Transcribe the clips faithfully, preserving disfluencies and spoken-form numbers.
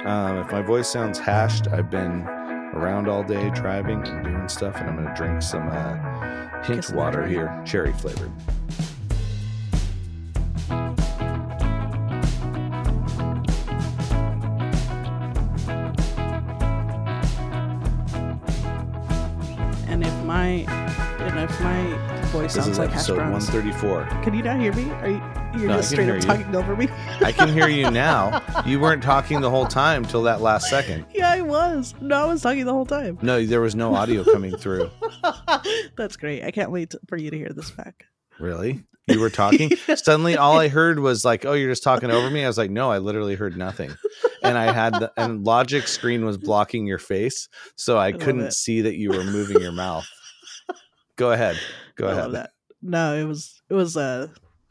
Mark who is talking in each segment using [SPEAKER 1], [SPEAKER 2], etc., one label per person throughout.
[SPEAKER 1] Um, if my voice sounds hashed, I've been around all day driving and doing stuff, and I'm going to drink some uh, hint
[SPEAKER 2] Kiss
[SPEAKER 1] water
[SPEAKER 2] the
[SPEAKER 1] here, cherry flavored.
[SPEAKER 2] And if my and if my voice
[SPEAKER 1] This
[SPEAKER 2] sounds
[SPEAKER 1] is
[SPEAKER 2] like hash
[SPEAKER 1] episode one
[SPEAKER 2] browns,
[SPEAKER 1] thirty-four.
[SPEAKER 2] can you not hear me? Are you you're
[SPEAKER 1] No, I
[SPEAKER 2] just
[SPEAKER 1] can
[SPEAKER 2] straight
[SPEAKER 1] hear
[SPEAKER 2] up
[SPEAKER 1] you.
[SPEAKER 2] talking over me?
[SPEAKER 1] I can hear you now. You weren't talking the whole time till that last second.
[SPEAKER 2] Yeah, I was. No, I was talking the whole time.
[SPEAKER 1] No, there was no audio coming through.
[SPEAKER 2] That's great. I can't wait to, for you to hear this back.
[SPEAKER 1] Really? You were talking? Suddenly all I heard was like, oh, you're just talking over me? I was like, no, I literally heard nothing. And I had the and Logic screen was blocking your face, so I,
[SPEAKER 2] I love
[SPEAKER 1] couldn't
[SPEAKER 2] it.
[SPEAKER 1] see that you were moving your mouth. Go ahead. Go
[SPEAKER 2] I
[SPEAKER 1] ahead.
[SPEAKER 2] love that. No, it was it was uh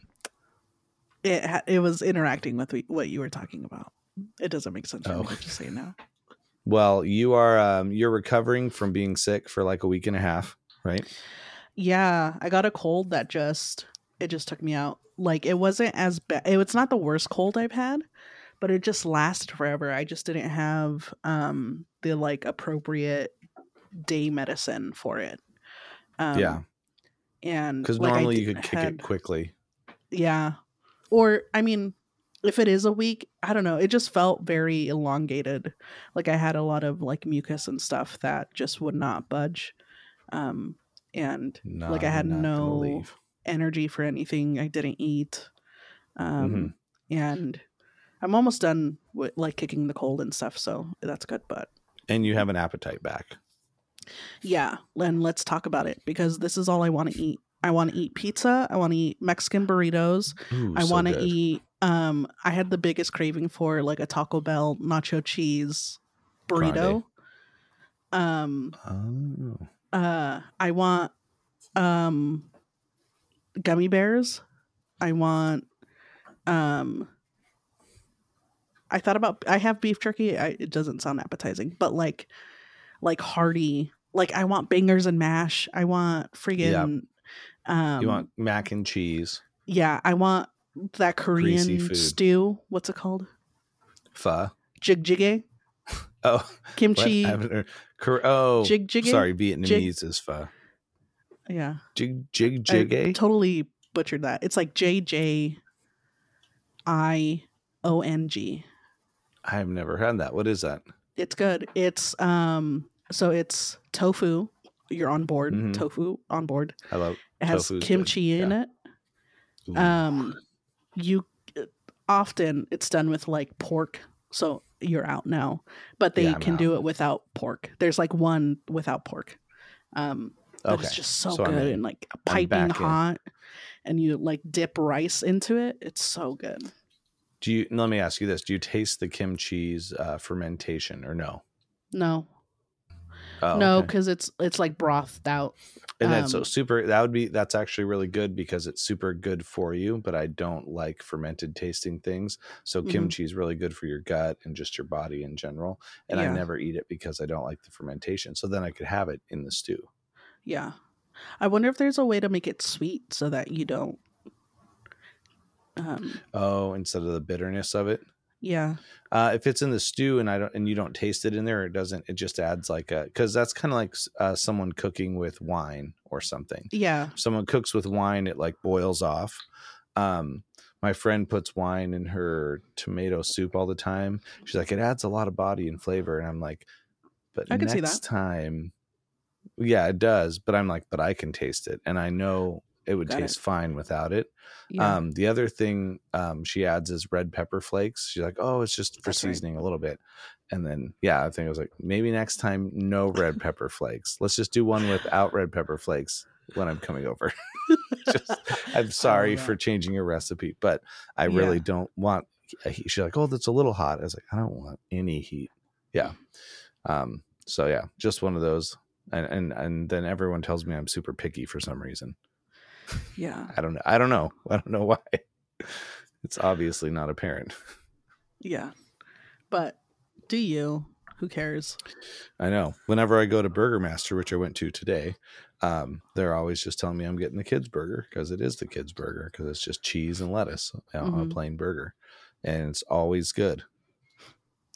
[SPEAKER 2] it ha- it was interacting with we- what you were talking about. It doesn't make sense for
[SPEAKER 1] Oh.
[SPEAKER 2] me to just say now.
[SPEAKER 1] Well, you are um you're recovering from being sick for like a week and a half, right?
[SPEAKER 2] Yeah, I got a cold that just it just took me out. Like it wasn't as bad. It was not the worst cold I've had, but it just lasted forever. I just didn't have um the like appropriate day medicine for it. Um,
[SPEAKER 1] Yeah.
[SPEAKER 2] and
[SPEAKER 1] Because
[SPEAKER 2] like, I
[SPEAKER 1] normally you
[SPEAKER 2] d-
[SPEAKER 1] could kick
[SPEAKER 2] had-
[SPEAKER 1] it quickly.
[SPEAKER 2] Yeah. Or, I mean, if it is a week, I don't know. It just felt very elongated. Like I had a lot of like mucus and stuff that just would not budge. Um, and
[SPEAKER 1] No,
[SPEAKER 2] like I had
[SPEAKER 1] I'm not gonna
[SPEAKER 2] no
[SPEAKER 1] leave.
[SPEAKER 2] energy for anything. I didn't eat. Um,
[SPEAKER 1] Mhm.
[SPEAKER 2] and I'm almost done with like kicking the cold and stuff. So that's good. But
[SPEAKER 1] And you have an appetite back.
[SPEAKER 2] yeah, and let's talk about it because this is all I want to eat. I want to eat pizza. I want to eat Mexican burritos.
[SPEAKER 1] Ooh,
[SPEAKER 2] I
[SPEAKER 1] so
[SPEAKER 2] want to
[SPEAKER 1] good.
[SPEAKER 2] eat. Um, I had the biggest craving for like a Taco Bell nacho cheese burrito. Um,
[SPEAKER 1] Oh.
[SPEAKER 2] uh, I want um gummy bears. I want um. I thought about. I have beef jerky. I, it doesn't sound appetizing, but like, like hearty. Like I want bangers and mash. I want friggin'. Um,
[SPEAKER 1] You want mac and cheese,
[SPEAKER 2] Yeah, I want that
[SPEAKER 1] Greasy
[SPEAKER 2] Korean
[SPEAKER 1] food.
[SPEAKER 2] stew. What's it called?
[SPEAKER 1] pho.
[SPEAKER 2] Jig jjigae,
[SPEAKER 1] Oh, what?
[SPEAKER 2] kimchi.
[SPEAKER 1] I haven't heard- Kor- Oh,
[SPEAKER 2] Jig jjigae?
[SPEAKER 1] sorry, Vietnamese is pho.
[SPEAKER 2] Yeah,
[SPEAKER 1] Jig jig
[SPEAKER 2] I
[SPEAKER 1] jjigae.
[SPEAKER 2] totally butchered that. It's like J J I O N G.
[SPEAKER 1] I've never had that. What is that?
[SPEAKER 2] It's good. It's um. So it's tofu. You're on board.
[SPEAKER 1] Mhm.
[SPEAKER 2] Tofu on board.
[SPEAKER 1] I love
[SPEAKER 2] It has
[SPEAKER 1] tofu's good.
[SPEAKER 2] kimchi in
[SPEAKER 1] Yeah.
[SPEAKER 2] it.
[SPEAKER 1] Ooh.
[SPEAKER 2] Um, you often it's done with like pork, so you're out now. But they
[SPEAKER 1] Yeah, I'm
[SPEAKER 2] can
[SPEAKER 1] out.
[SPEAKER 2] do it without pork. There's like one without pork. Um, but
[SPEAKER 1] Okay,
[SPEAKER 2] it's just so,
[SPEAKER 1] so I'm
[SPEAKER 2] good
[SPEAKER 1] in.
[SPEAKER 2] and like
[SPEAKER 1] I'm
[SPEAKER 2] piping
[SPEAKER 1] back in.
[SPEAKER 2] hot, and you like dip rice into it. It's so good.
[SPEAKER 1] Do you? Let me ask you this: do you taste the kimchi's uh, fermentation or no?
[SPEAKER 2] No,
[SPEAKER 1] Oh,
[SPEAKER 2] no,
[SPEAKER 1] okay.
[SPEAKER 2] because it's it's like brothed out.
[SPEAKER 1] And that's so
[SPEAKER 2] um,
[SPEAKER 1] super. That would be. That's actually really good because it's super good for you. But I don't like fermented tasting things. So
[SPEAKER 2] Mhm.
[SPEAKER 1] kimchi is really good for your gut and just your body in general. And I
[SPEAKER 2] Yeah.
[SPEAKER 1] never eat it because I don't like the fermentation. So then I could have it in the stew.
[SPEAKER 2] Yeah, I wonder if there's a way to make it sweet so that you don't. Um,
[SPEAKER 1] Oh, instead of the bitterness of it.
[SPEAKER 2] yeah,
[SPEAKER 1] Uh, if it's in the stew and I don't and you don't taste it in there, it doesn't. It just adds like a because that's kind of like uh, someone cooking with wine or something.
[SPEAKER 2] yeah,
[SPEAKER 1] If someone cooks with wine, it like boils off. Um, my friend puts wine in her tomato soup all the time. She's like, it adds a lot of body and flavor, and I'm like, but
[SPEAKER 2] I can see
[SPEAKER 1] next
[SPEAKER 2] that.
[SPEAKER 1] time, yeah, it does. But I'm like, but I can taste it, and I know it would
[SPEAKER 2] Got
[SPEAKER 1] taste
[SPEAKER 2] it.
[SPEAKER 1] fine without it.
[SPEAKER 2] yeah.
[SPEAKER 1] Um, the other thing um, she adds is red pepper flakes. She's like, oh, it's just for
[SPEAKER 2] That's right.
[SPEAKER 1] seasoning a little bit. And then, yeah, I think I was like, maybe next time, no red pepper flakes. Let's just do one without red pepper flakes when I'm coming over. just, I'm sorry
[SPEAKER 2] that.
[SPEAKER 1] for changing your recipe, but I really
[SPEAKER 2] Yeah.
[SPEAKER 1] don't want a heat. She's like, oh, that's a little hot. I was like, I don't want any heat. Yeah. Um, so yeah, just one of those. And, and, and then everyone tells me I'm super picky for some reason.
[SPEAKER 2] Yeah.
[SPEAKER 1] I don't know. I don't know. I don't know why. It's obviously not apparent.
[SPEAKER 2] Yeah. But do you? Who cares?
[SPEAKER 1] I know. Whenever I go to Burger Master, which I went to today, um, they're always just telling me I'm getting the kids burger because it is the kids burger because it's just cheese and lettuce on a
[SPEAKER 2] Mhm.
[SPEAKER 1] plain burger, and it's always good.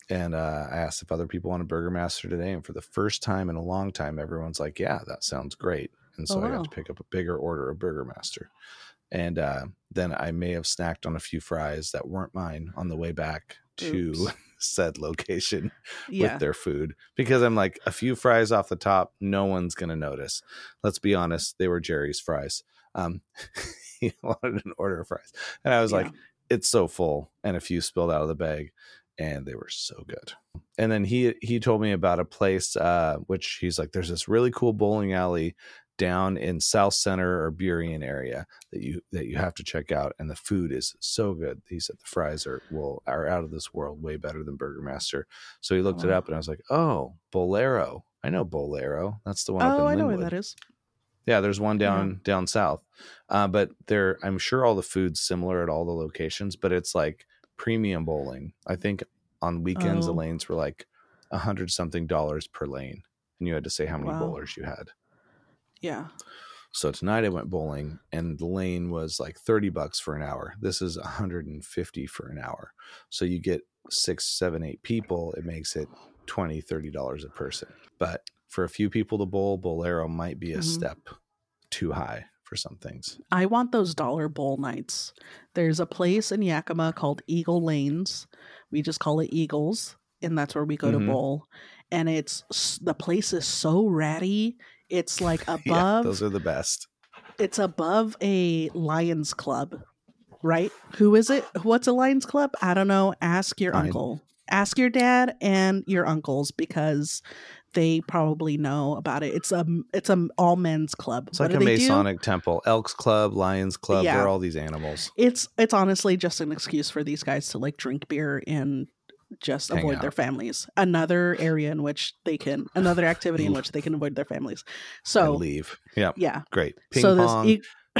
[SPEAKER 1] And uh, I asked if other people want a Burgermaster today. And for the first time in a long time, everyone's like, yeah, that sounds great. And so
[SPEAKER 2] Oh,
[SPEAKER 1] I got
[SPEAKER 2] wow.
[SPEAKER 1] to pick up a bigger order of Burgermaster. And uh, then I may have snacked on a few fries that weren't mine on the way back to
[SPEAKER 2] Oops.
[SPEAKER 1] said location
[SPEAKER 2] Yeah.
[SPEAKER 1] with their food, because I'm like, a few fries off the top, no one's going to notice. Let's be honest. They were Jerry's fries. Um, he wanted an order of fries. And I was
[SPEAKER 2] Yeah.
[SPEAKER 1] like, it's so full. And a few spilled out of the bag. And they were so good. And then he he told me about a place, uh, which he's like, there's this really cool bowling alley down in South Center or Burien area that you that you have to check out. And the food is so good. He said the fries are well are out of this world, way better than Burgermaster. So he looked
[SPEAKER 2] Oh,
[SPEAKER 1] it
[SPEAKER 2] wow.
[SPEAKER 1] up, and I was like, oh, Bolero. I know Bolero. That's the one up in
[SPEAKER 2] Oh, I know
[SPEAKER 1] Linwood.
[SPEAKER 2] where that is.
[SPEAKER 1] Yeah, there's one down
[SPEAKER 2] Yeah.
[SPEAKER 1] down south. Uh, but there, I'm sure all the food's similar at all the locations, but it's like premium bowling. I think on weekends the
[SPEAKER 2] Oh.
[SPEAKER 1] lanes were like a hundred something dollars per lane, and you had to say how many
[SPEAKER 2] Wow.
[SPEAKER 1] bowlers you had.
[SPEAKER 2] Yeah.
[SPEAKER 1] So tonight I went bowling, and the lane was like thirty bucks for an hour. This is one hundred fifty for an hour. So you get six, seven, eight people. It makes it twenty, thirty dollars a person. But for a few people to bowl, Bolero might be a
[SPEAKER 2] Mhm.
[SPEAKER 1] step too high for some things.
[SPEAKER 2] I want those dollar bowl nights. There's a place in Yakima called Eagle Lanes. We just call it Eagles, and that's where we go
[SPEAKER 1] Mhm.
[SPEAKER 2] to bowl. And it's s- the place is so ratty. It's like
[SPEAKER 1] Yeah,
[SPEAKER 2] above.
[SPEAKER 1] those are the best.
[SPEAKER 2] It's above a Lions Club, right? Who is it? What's a Lions Club? I don't know. Ask your
[SPEAKER 1] Fine.
[SPEAKER 2] uncle. Ask your dad and your uncles, because they probably know about it. It's a it's a all men's club.
[SPEAKER 1] It's
[SPEAKER 2] What
[SPEAKER 1] like
[SPEAKER 2] do
[SPEAKER 1] a
[SPEAKER 2] they do?
[SPEAKER 1] Masonic temple. Elks Club, Lions Club,
[SPEAKER 2] Yeah.
[SPEAKER 1] they're all these animals.
[SPEAKER 2] It's it's honestly just an excuse for these guys to like drink beer and just
[SPEAKER 1] Hang
[SPEAKER 2] avoid their
[SPEAKER 1] out.
[SPEAKER 2] families. Another area in which they can, another activity in which they can avoid their families.
[SPEAKER 1] And
[SPEAKER 2] So
[SPEAKER 1] leave. Yeah,
[SPEAKER 2] yeah,
[SPEAKER 1] great. Ping
[SPEAKER 2] so
[SPEAKER 1] pong,
[SPEAKER 2] this e-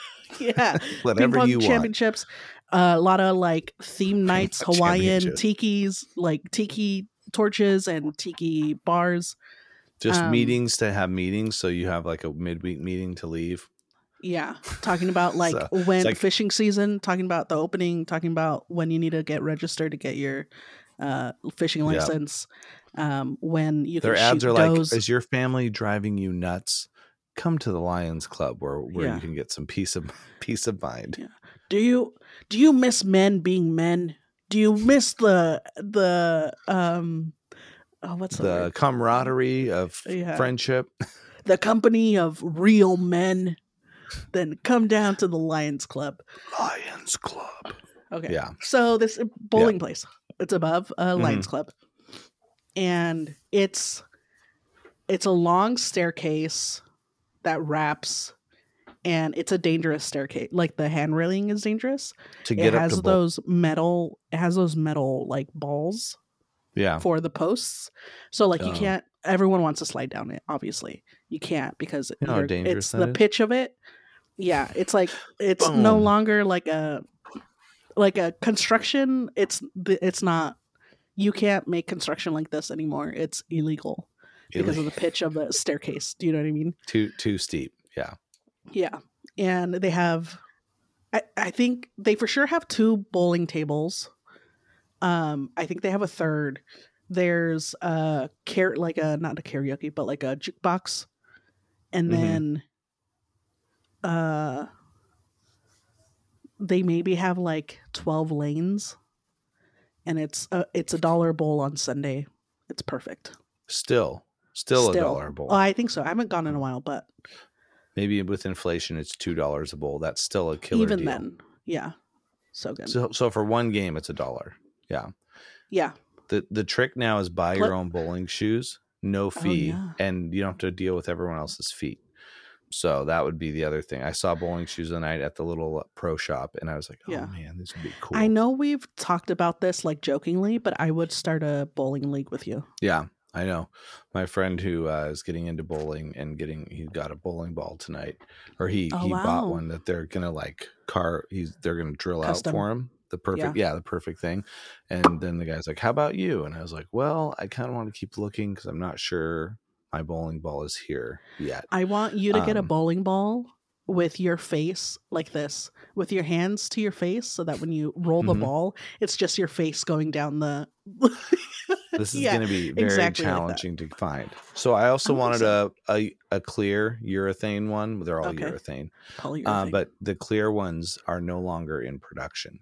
[SPEAKER 2] yeah,
[SPEAKER 1] whatever
[SPEAKER 2] ping pong
[SPEAKER 1] you want.
[SPEAKER 2] championships, uh, a lot of like theme nights,
[SPEAKER 1] pong
[SPEAKER 2] Hawaiian
[SPEAKER 1] championship.
[SPEAKER 2] tikis, like tiki torches and tiki bars.
[SPEAKER 1] Just
[SPEAKER 2] um,
[SPEAKER 1] meetings to have meetings, so you have like a midweek meeting to leave.
[SPEAKER 2] Yeah, talking about like
[SPEAKER 1] So,
[SPEAKER 2] when
[SPEAKER 1] it's like-
[SPEAKER 2] fishing season, talking about the opening, talking about when you need to get registered to get your uh, fishing
[SPEAKER 1] Yeah.
[SPEAKER 2] license. Um, when you
[SPEAKER 1] Their
[SPEAKER 2] can
[SPEAKER 1] ads
[SPEAKER 2] shoot
[SPEAKER 1] are like,
[SPEAKER 2] does.
[SPEAKER 1] "Is your family driving you nuts? Come to the Lions Club, where where
[SPEAKER 2] Yeah.
[SPEAKER 1] you can get some peace of peace of mind."
[SPEAKER 2] Yeah. Do you do you miss men being men? Do you miss the the um oh what's the,
[SPEAKER 1] The
[SPEAKER 2] word?
[SPEAKER 1] camaraderie of
[SPEAKER 2] Yeah.
[SPEAKER 1] friendship.
[SPEAKER 2] the company of real men? Then come down to the Lions Club.
[SPEAKER 1] Lions Club.
[SPEAKER 2] Okay.
[SPEAKER 1] Yeah.
[SPEAKER 2] So this bowling place, it's above a Lions Club, and it's it's a long staircase that wraps, and it's a dangerous staircase. Like the hand railing is dangerous.
[SPEAKER 1] To
[SPEAKER 2] It
[SPEAKER 1] get up
[SPEAKER 2] has
[SPEAKER 1] to bowl.
[SPEAKER 2] those metal. It has those metal like balls
[SPEAKER 1] Yeah.
[SPEAKER 2] for the posts. So like you
[SPEAKER 1] Oh.
[SPEAKER 2] can't. Everyone wants to slide down it. Obviously, you can't because
[SPEAKER 1] You know how
[SPEAKER 2] you're-
[SPEAKER 1] dangerous
[SPEAKER 2] it's
[SPEAKER 1] that
[SPEAKER 2] the
[SPEAKER 1] is?
[SPEAKER 2] pitch of it. Yeah, it's like it's no
[SPEAKER 1] Boom.
[SPEAKER 2] longer like a like a construction. It's it's not. You can't make construction like this anymore. It's illegal because of the pitch of the staircase. Do you know what I mean?
[SPEAKER 1] too too steep. Yeah.
[SPEAKER 2] Yeah, and they have. I I think they for sure have two bowling tables. Um, I think they have a third. There's a car like a not a karaoke, but like a jukebox, and
[SPEAKER 1] Mhm.
[SPEAKER 2] then, uh, they maybe have like twelve lanes, and it's a it's a dollar bowl on Sunday. It's perfect.
[SPEAKER 1] Still, still, a dollar a bowl.
[SPEAKER 2] Oh, I think so. I haven't gone in a while, but
[SPEAKER 1] Maybe with inflation, it's two dollars a bowl. That's still a killer
[SPEAKER 2] even
[SPEAKER 1] deal.
[SPEAKER 2] then, yeah, so good.
[SPEAKER 1] So, so for one game, it's a dollar. Yeah.
[SPEAKER 2] Yeah,
[SPEAKER 1] The the trick now is buy
[SPEAKER 2] Pl-
[SPEAKER 1] your own bowling shoes, no fee,
[SPEAKER 2] yeah.
[SPEAKER 1] and you don't have to deal with everyone else's feet. So that would be the other thing. I saw bowling shoes the night at the little pro shop, and I was like, "Oh
[SPEAKER 2] Yeah.
[SPEAKER 1] man, this would be cool."
[SPEAKER 2] I know we've talked about this like jokingly, but I would start a bowling league with you.
[SPEAKER 1] Yeah, I know. My friend who uh, is getting into bowling and getting he got a bowling ball tonight, or he
[SPEAKER 2] Oh,
[SPEAKER 1] he
[SPEAKER 2] wow.
[SPEAKER 1] bought one that they're gonna like car. He's they're gonna drill
[SPEAKER 2] Custom.
[SPEAKER 1] out for him the perfect yeah. the perfect thing. And then the guy's like, "How about you?" And I was like, "Well, I kind of want to keep looking because I'm not sure my bowling ball is here yet."
[SPEAKER 2] I want you to get a
[SPEAKER 1] Um,
[SPEAKER 2] bowling ball with your face like this, with your hands to your face, so that when you roll the
[SPEAKER 1] Mhm.
[SPEAKER 2] ball, it's just your face going down the.
[SPEAKER 1] This is
[SPEAKER 2] Yeah,
[SPEAKER 1] going to be very
[SPEAKER 2] exactly like that.
[SPEAKER 1] challenging to find. So I also
[SPEAKER 2] I think
[SPEAKER 1] wanted
[SPEAKER 2] so.
[SPEAKER 1] a, a a clear urethane one. They're all
[SPEAKER 2] Okay.
[SPEAKER 1] urethane,
[SPEAKER 2] Polyurethane.
[SPEAKER 1] uh, but the clear ones are no longer in production.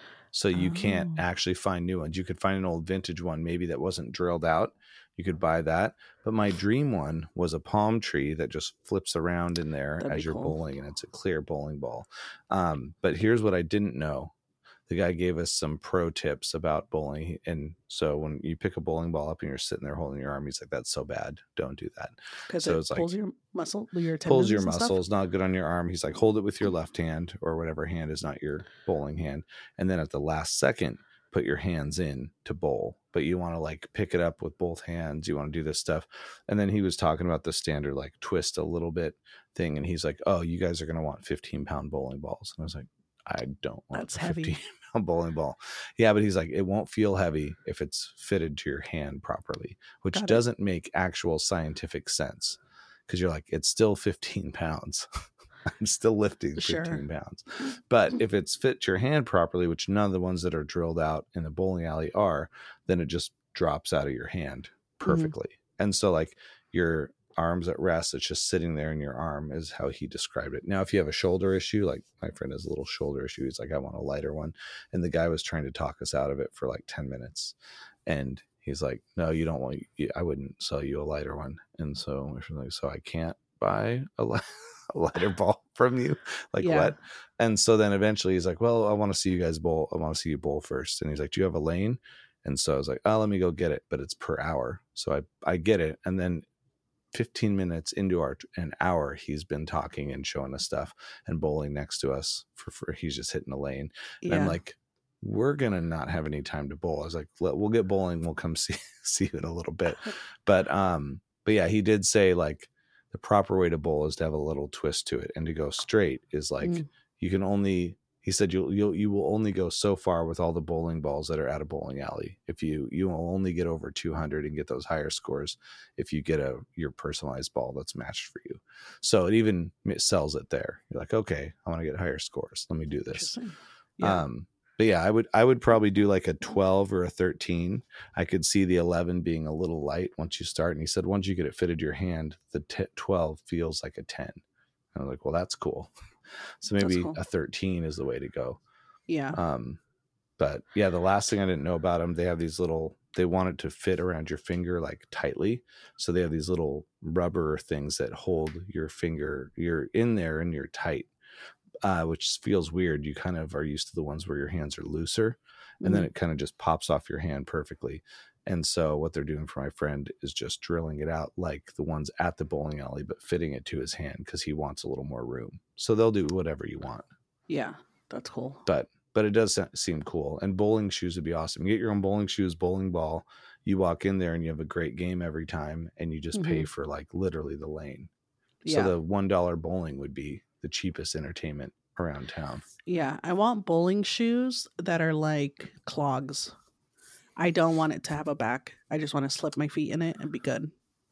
[SPEAKER 1] So you can't
[SPEAKER 2] Oh.
[SPEAKER 1] actually find new ones. You could find an old vintage one, maybe that wasn't drilled out. You could buy that. But my dream one was a palm tree that just flips around in there
[SPEAKER 2] That'd
[SPEAKER 1] as
[SPEAKER 2] be
[SPEAKER 1] you're
[SPEAKER 2] cool.
[SPEAKER 1] bowling, and it's a clear bowling ball. Um, but here's what I didn't know. The guy gave us some pro tips about bowling. And so when you pick a bowling ball up and you're sitting there holding your arm, he's like, that's so bad. Don't do that.
[SPEAKER 2] Because
[SPEAKER 1] So
[SPEAKER 2] it
[SPEAKER 1] it's like,
[SPEAKER 2] pulls your muscle, your tendons
[SPEAKER 1] pulls your
[SPEAKER 2] and stuff?
[SPEAKER 1] muscles, not good on your arm. He's like, hold it with your left hand or whatever hand is not your bowling hand. And then at the last second, put your hands in to bowl. But you want to like pick it up with both hands. You want to do this stuff. And then he was talking about the standard like twist a little bit thing. And he's like, oh, you guys are going to want fifteen pound bowling balls. And I was like, I don't want
[SPEAKER 2] That's
[SPEAKER 1] a
[SPEAKER 2] heavy.
[SPEAKER 1] fifteen pound bowling ball. Yeah, but he's like, it won't feel heavy if it's fitted to your hand properly, which
[SPEAKER 2] Got it.
[SPEAKER 1] doesn't make actual scientific sense. Because you're like, it's still fifteen pounds. I'm still lifting fifteen
[SPEAKER 2] Sure.
[SPEAKER 1] pounds. But if it's fit to your hand properly, which none of the ones that are drilled out in the bowling alley are, then it just drops out of your hand perfectly. Mm-hmm. And so like your arms at rest, it's just sitting there in your arm is how he described it. Now, if you have a shoulder issue, like my friend has a little shoulder issue, he's like, I want a lighter one. And the guy was trying to talk us out of it for like ten minutes. And he's like, no, you don't want, I wouldn't sell you a lighter one. And so, like, so I can't buy a, li- a lighter ball from you. Like
[SPEAKER 2] Yeah.
[SPEAKER 1] what? And so then eventually he's like, well, I want to see you guys bowl. I want to see you bowl first. And he's like, do you have a lane? And so I was like, oh, let me go get it. But it's per hour. So I, I get it. And then fifteen minutes into our an hour, he's been talking and showing us stuff and bowling next to us for, for he's just hitting a lane. And
[SPEAKER 2] Yeah.
[SPEAKER 1] I'm like, we're gonna not have any time to bowl. I was like, Let, we'll get bowling. We'll come see see you in a little bit. But um, but yeah, he did say like the proper way to bowl is to have a little twist to it, and to go straight is like
[SPEAKER 2] Mm.
[SPEAKER 1] you can only. He said you'll you'll you will only go so far with all the bowling balls that are at a bowling alley. If you you will only get over two hundred and get those higher scores if you get a your personalized ball that's matched for you. So it even it sells it there. You're like, okay, I want to get higher scores. Let me do this.
[SPEAKER 2] Yeah.
[SPEAKER 1] Um, but yeah, I would I would probably do like a twelve or a thirteen. I could see the eleven being a little light once you start. And he said once you get it fitted to your hand, the t- twelve feels like a ten. And I was like, well, that's cool. So maybe
[SPEAKER 2] cool.
[SPEAKER 1] a thirteen is the way to go.
[SPEAKER 2] Yeah.
[SPEAKER 1] Um, but yeah, the last thing I didn't know about them, they have these little, they want it to fit around your finger like tightly. So they have these little rubber things that hold your finger, you're in there and you're tight, uh, which feels weird. You kind of are used to the ones where your hands are looser, and
[SPEAKER 2] Mhm.
[SPEAKER 1] then it kind of just pops off your hand perfectly. And so what they're doing for my friend is just drilling it out like the ones at the bowling alley, but fitting it to his hand because he wants a little more room. So they'll do whatever you want.
[SPEAKER 2] Yeah. That's cool.
[SPEAKER 1] But but it does seem cool. And bowling shoes would be awesome. You get your own bowling shoes, bowling ball. You walk in there and you have a great game every time, and you just pay
[SPEAKER 2] Mhm.
[SPEAKER 1] for like literally the lane.
[SPEAKER 2] Yeah.
[SPEAKER 1] So the one dollar bowling would be the cheapest entertainment around town.
[SPEAKER 2] Yeah. I want bowling shoes that are like clogs. I don't want it to have a back. I just want to slip my feet in it and be good.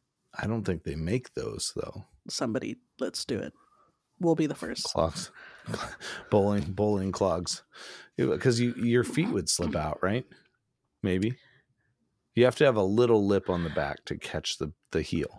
[SPEAKER 1] I don't think they make those though.
[SPEAKER 2] Somebody, let's do it. We'll be the first.
[SPEAKER 1] Clogs, bowling, bowling clogs, because you your feet would slip out, right? Maybe you have to have a little lip on the back to catch the the heel.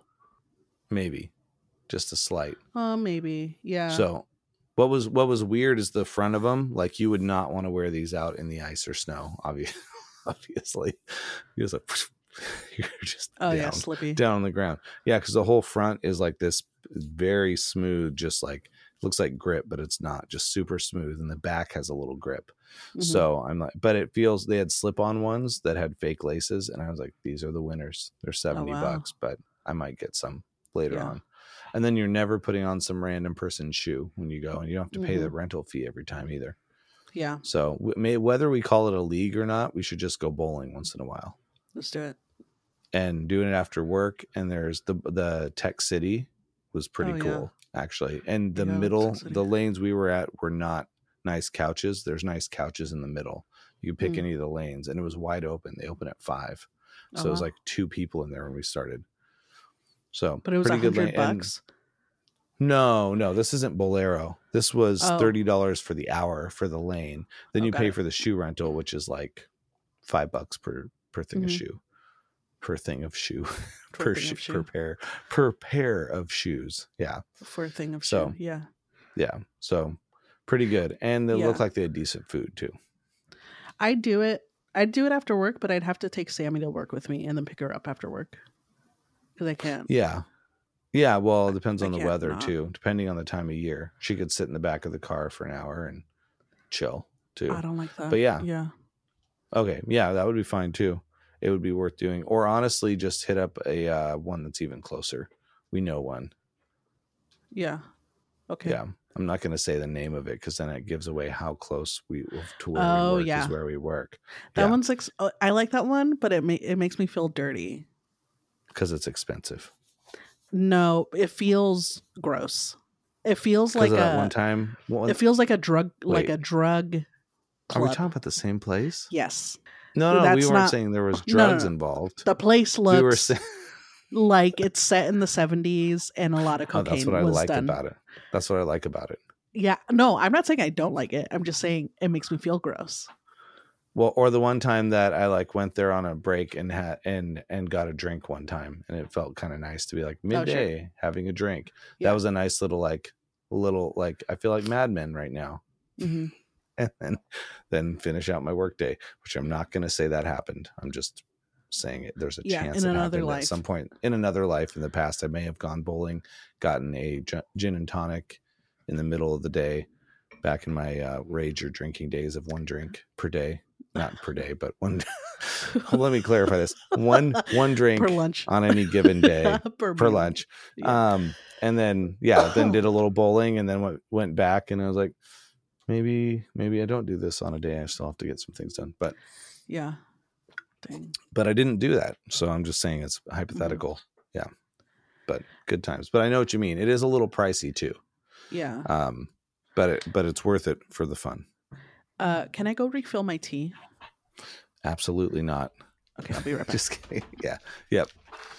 [SPEAKER 1] Maybe just a slight.
[SPEAKER 2] Oh, uh, maybe. Yeah.
[SPEAKER 1] So what was what was weird is the front of them. Like you would not want to wear these out in the ice or snow, obviously. Obviously, you're just like you're just
[SPEAKER 2] oh
[SPEAKER 1] down,
[SPEAKER 2] yeah, slippy
[SPEAKER 1] down on the ground. Yeah, because the whole front is like this very smooth, just like looks like grip, but it's not. Just super smooth, and the back has a little grip. Mm-hmm. So I'm like, but it feels they had slip-on ones that had fake laces, and I was like, these are the winners. They're seventy
[SPEAKER 2] oh, wow.
[SPEAKER 1] bucks, but I might get some later
[SPEAKER 2] yeah.
[SPEAKER 1] on. And then you're never putting on some random person's shoe when you go, and you don't have to pay mm-hmm. the rental fee every time either.
[SPEAKER 2] Yeah.
[SPEAKER 1] So we may, whether we call it a league or not, we should just go bowling once in a while.
[SPEAKER 2] Let's do it.
[SPEAKER 1] And doing it after work. And there's the the Tech City was pretty
[SPEAKER 2] oh,
[SPEAKER 1] cool,
[SPEAKER 2] yeah.
[SPEAKER 1] actually. And the
[SPEAKER 2] yeah,
[SPEAKER 1] middle, the lanes we were at were not nice couches. There's nice couches in the middle. You could pick mm. any of the lanes, and it was wide open. They open at five. So oh, it was wow. like two people in there when we started. So
[SPEAKER 2] but it was
[SPEAKER 1] pretty
[SPEAKER 2] a hundred
[SPEAKER 1] good
[SPEAKER 2] bucks.
[SPEAKER 1] No, no, this isn't Bolero. This was
[SPEAKER 2] Oh.
[SPEAKER 1] thirty dollars for the hour for the lane. Then
[SPEAKER 2] Oh,
[SPEAKER 1] you
[SPEAKER 2] got
[SPEAKER 1] pay
[SPEAKER 2] it.
[SPEAKER 1] for the shoe rental, which is like five bucks per per thing of
[SPEAKER 2] Mhm.
[SPEAKER 1] shoe, per thing of shoe,
[SPEAKER 2] For
[SPEAKER 1] per
[SPEAKER 2] a thing
[SPEAKER 1] shoe,
[SPEAKER 2] of shoe.
[SPEAKER 1] per pair, per pair of shoes. Yeah,
[SPEAKER 2] For a thing of
[SPEAKER 1] So-
[SPEAKER 2] shoe. Yeah.
[SPEAKER 1] yeah. So pretty good, and they
[SPEAKER 2] Yeah.
[SPEAKER 1] look like they had decent food too.
[SPEAKER 2] I'd do it. I'd do it after work, but I'd have to take Sammy to work with me and then pick her up after work because I can't.
[SPEAKER 1] Yeah, yeah. Well, it depends
[SPEAKER 2] I
[SPEAKER 1] on the
[SPEAKER 2] can't
[SPEAKER 1] weather
[SPEAKER 2] not.
[SPEAKER 1] too. Depending on the time of year, she could sit in the back of the car for an hour and chill too.
[SPEAKER 2] I don't like that.
[SPEAKER 1] But yeah.
[SPEAKER 2] Yeah.
[SPEAKER 1] Okay, yeah, that would be fine too. It would be worth doing. Or honestly, just hit up a uh, one that's even closer. We know one.
[SPEAKER 2] Yeah. Okay.
[SPEAKER 1] Yeah, I'm not going to say the name of it because then it gives away how close we to where
[SPEAKER 2] Oh,
[SPEAKER 1] we work
[SPEAKER 2] yeah.
[SPEAKER 1] is where we work.
[SPEAKER 2] That
[SPEAKER 1] Yeah.
[SPEAKER 2] one's like uh, I like that one, but it ma- it makes me feel dirty.
[SPEAKER 1] Because it's expensive.
[SPEAKER 2] No, it feels gross. It feels
[SPEAKER 1] Because
[SPEAKER 2] like
[SPEAKER 1] of that
[SPEAKER 2] a
[SPEAKER 1] one time. What,
[SPEAKER 2] it feels like a drug like
[SPEAKER 1] Wait.
[SPEAKER 2] a drug
[SPEAKER 1] are
[SPEAKER 2] club.
[SPEAKER 1] we talking about the same place?
[SPEAKER 2] Yes.
[SPEAKER 1] No, no, we
[SPEAKER 2] That's
[SPEAKER 1] weren't
[SPEAKER 2] not-
[SPEAKER 1] saying there was
[SPEAKER 2] No, no,
[SPEAKER 1] drugs
[SPEAKER 2] no.
[SPEAKER 1] involved.
[SPEAKER 2] The place
[SPEAKER 1] We were
[SPEAKER 2] looks
[SPEAKER 1] saying.
[SPEAKER 2] like it's set in the seventies and a lot of
[SPEAKER 1] Oh,
[SPEAKER 2] cocaine
[SPEAKER 1] that's what I
[SPEAKER 2] was
[SPEAKER 1] like
[SPEAKER 2] done.
[SPEAKER 1] about it. That's what I like about it.
[SPEAKER 2] Yeah. No, I'm not saying I don't like it. I'm just saying it makes me feel gross.
[SPEAKER 1] Well, or the one time that I like went there on a break and had and and got a drink one time, and it felt kind of nice to be like
[SPEAKER 2] Oh, sure.
[SPEAKER 1] midday having a drink.
[SPEAKER 2] Yeah.
[SPEAKER 1] That was a nice little like little like I feel like Mad Men right now,
[SPEAKER 2] hmm
[SPEAKER 1] and then then finish out my workday, which I'm not going to say that happened. I'm just saying it. There's a
[SPEAKER 2] Yeah,
[SPEAKER 1] chance
[SPEAKER 2] in
[SPEAKER 1] it
[SPEAKER 2] another
[SPEAKER 1] happened
[SPEAKER 2] life.
[SPEAKER 1] at some point in another life in the past. I may have gone bowling, gotten a gin gin and tonic in the middle of the day, back in my uh, rager drinking days of one drink per day. Not per day, but one. Let me clarify this: one one drink
[SPEAKER 2] Per lunch.
[SPEAKER 1] on any given day
[SPEAKER 2] per
[SPEAKER 1] per
[SPEAKER 2] meal.
[SPEAKER 1] lunch.
[SPEAKER 2] Yeah.
[SPEAKER 1] Um, and then yeah, then did a little bowling, and then went went back, and I was like, maybe maybe I don't do this on a day. I still have to get some things done, but
[SPEAKER 2] yeah. Dang.
[SPEAKER 1] but I didn't do that, so I'm just saying it's hypothetical. Yeah, but good times. But I know what you mean. It is a little pricey too.
[SPEAKER 2] Yeah.
[SPEAKER 1] Um, but it but it's worth it for the fun.
[SPEAKER 2] Uh, can I go refill my tea?
[SPEAKER 1] Absolutely not.
[SPEAKER 2] Okay, I'll be right back.
[SPEAKER 1] Just kidding. Yeah. Yep.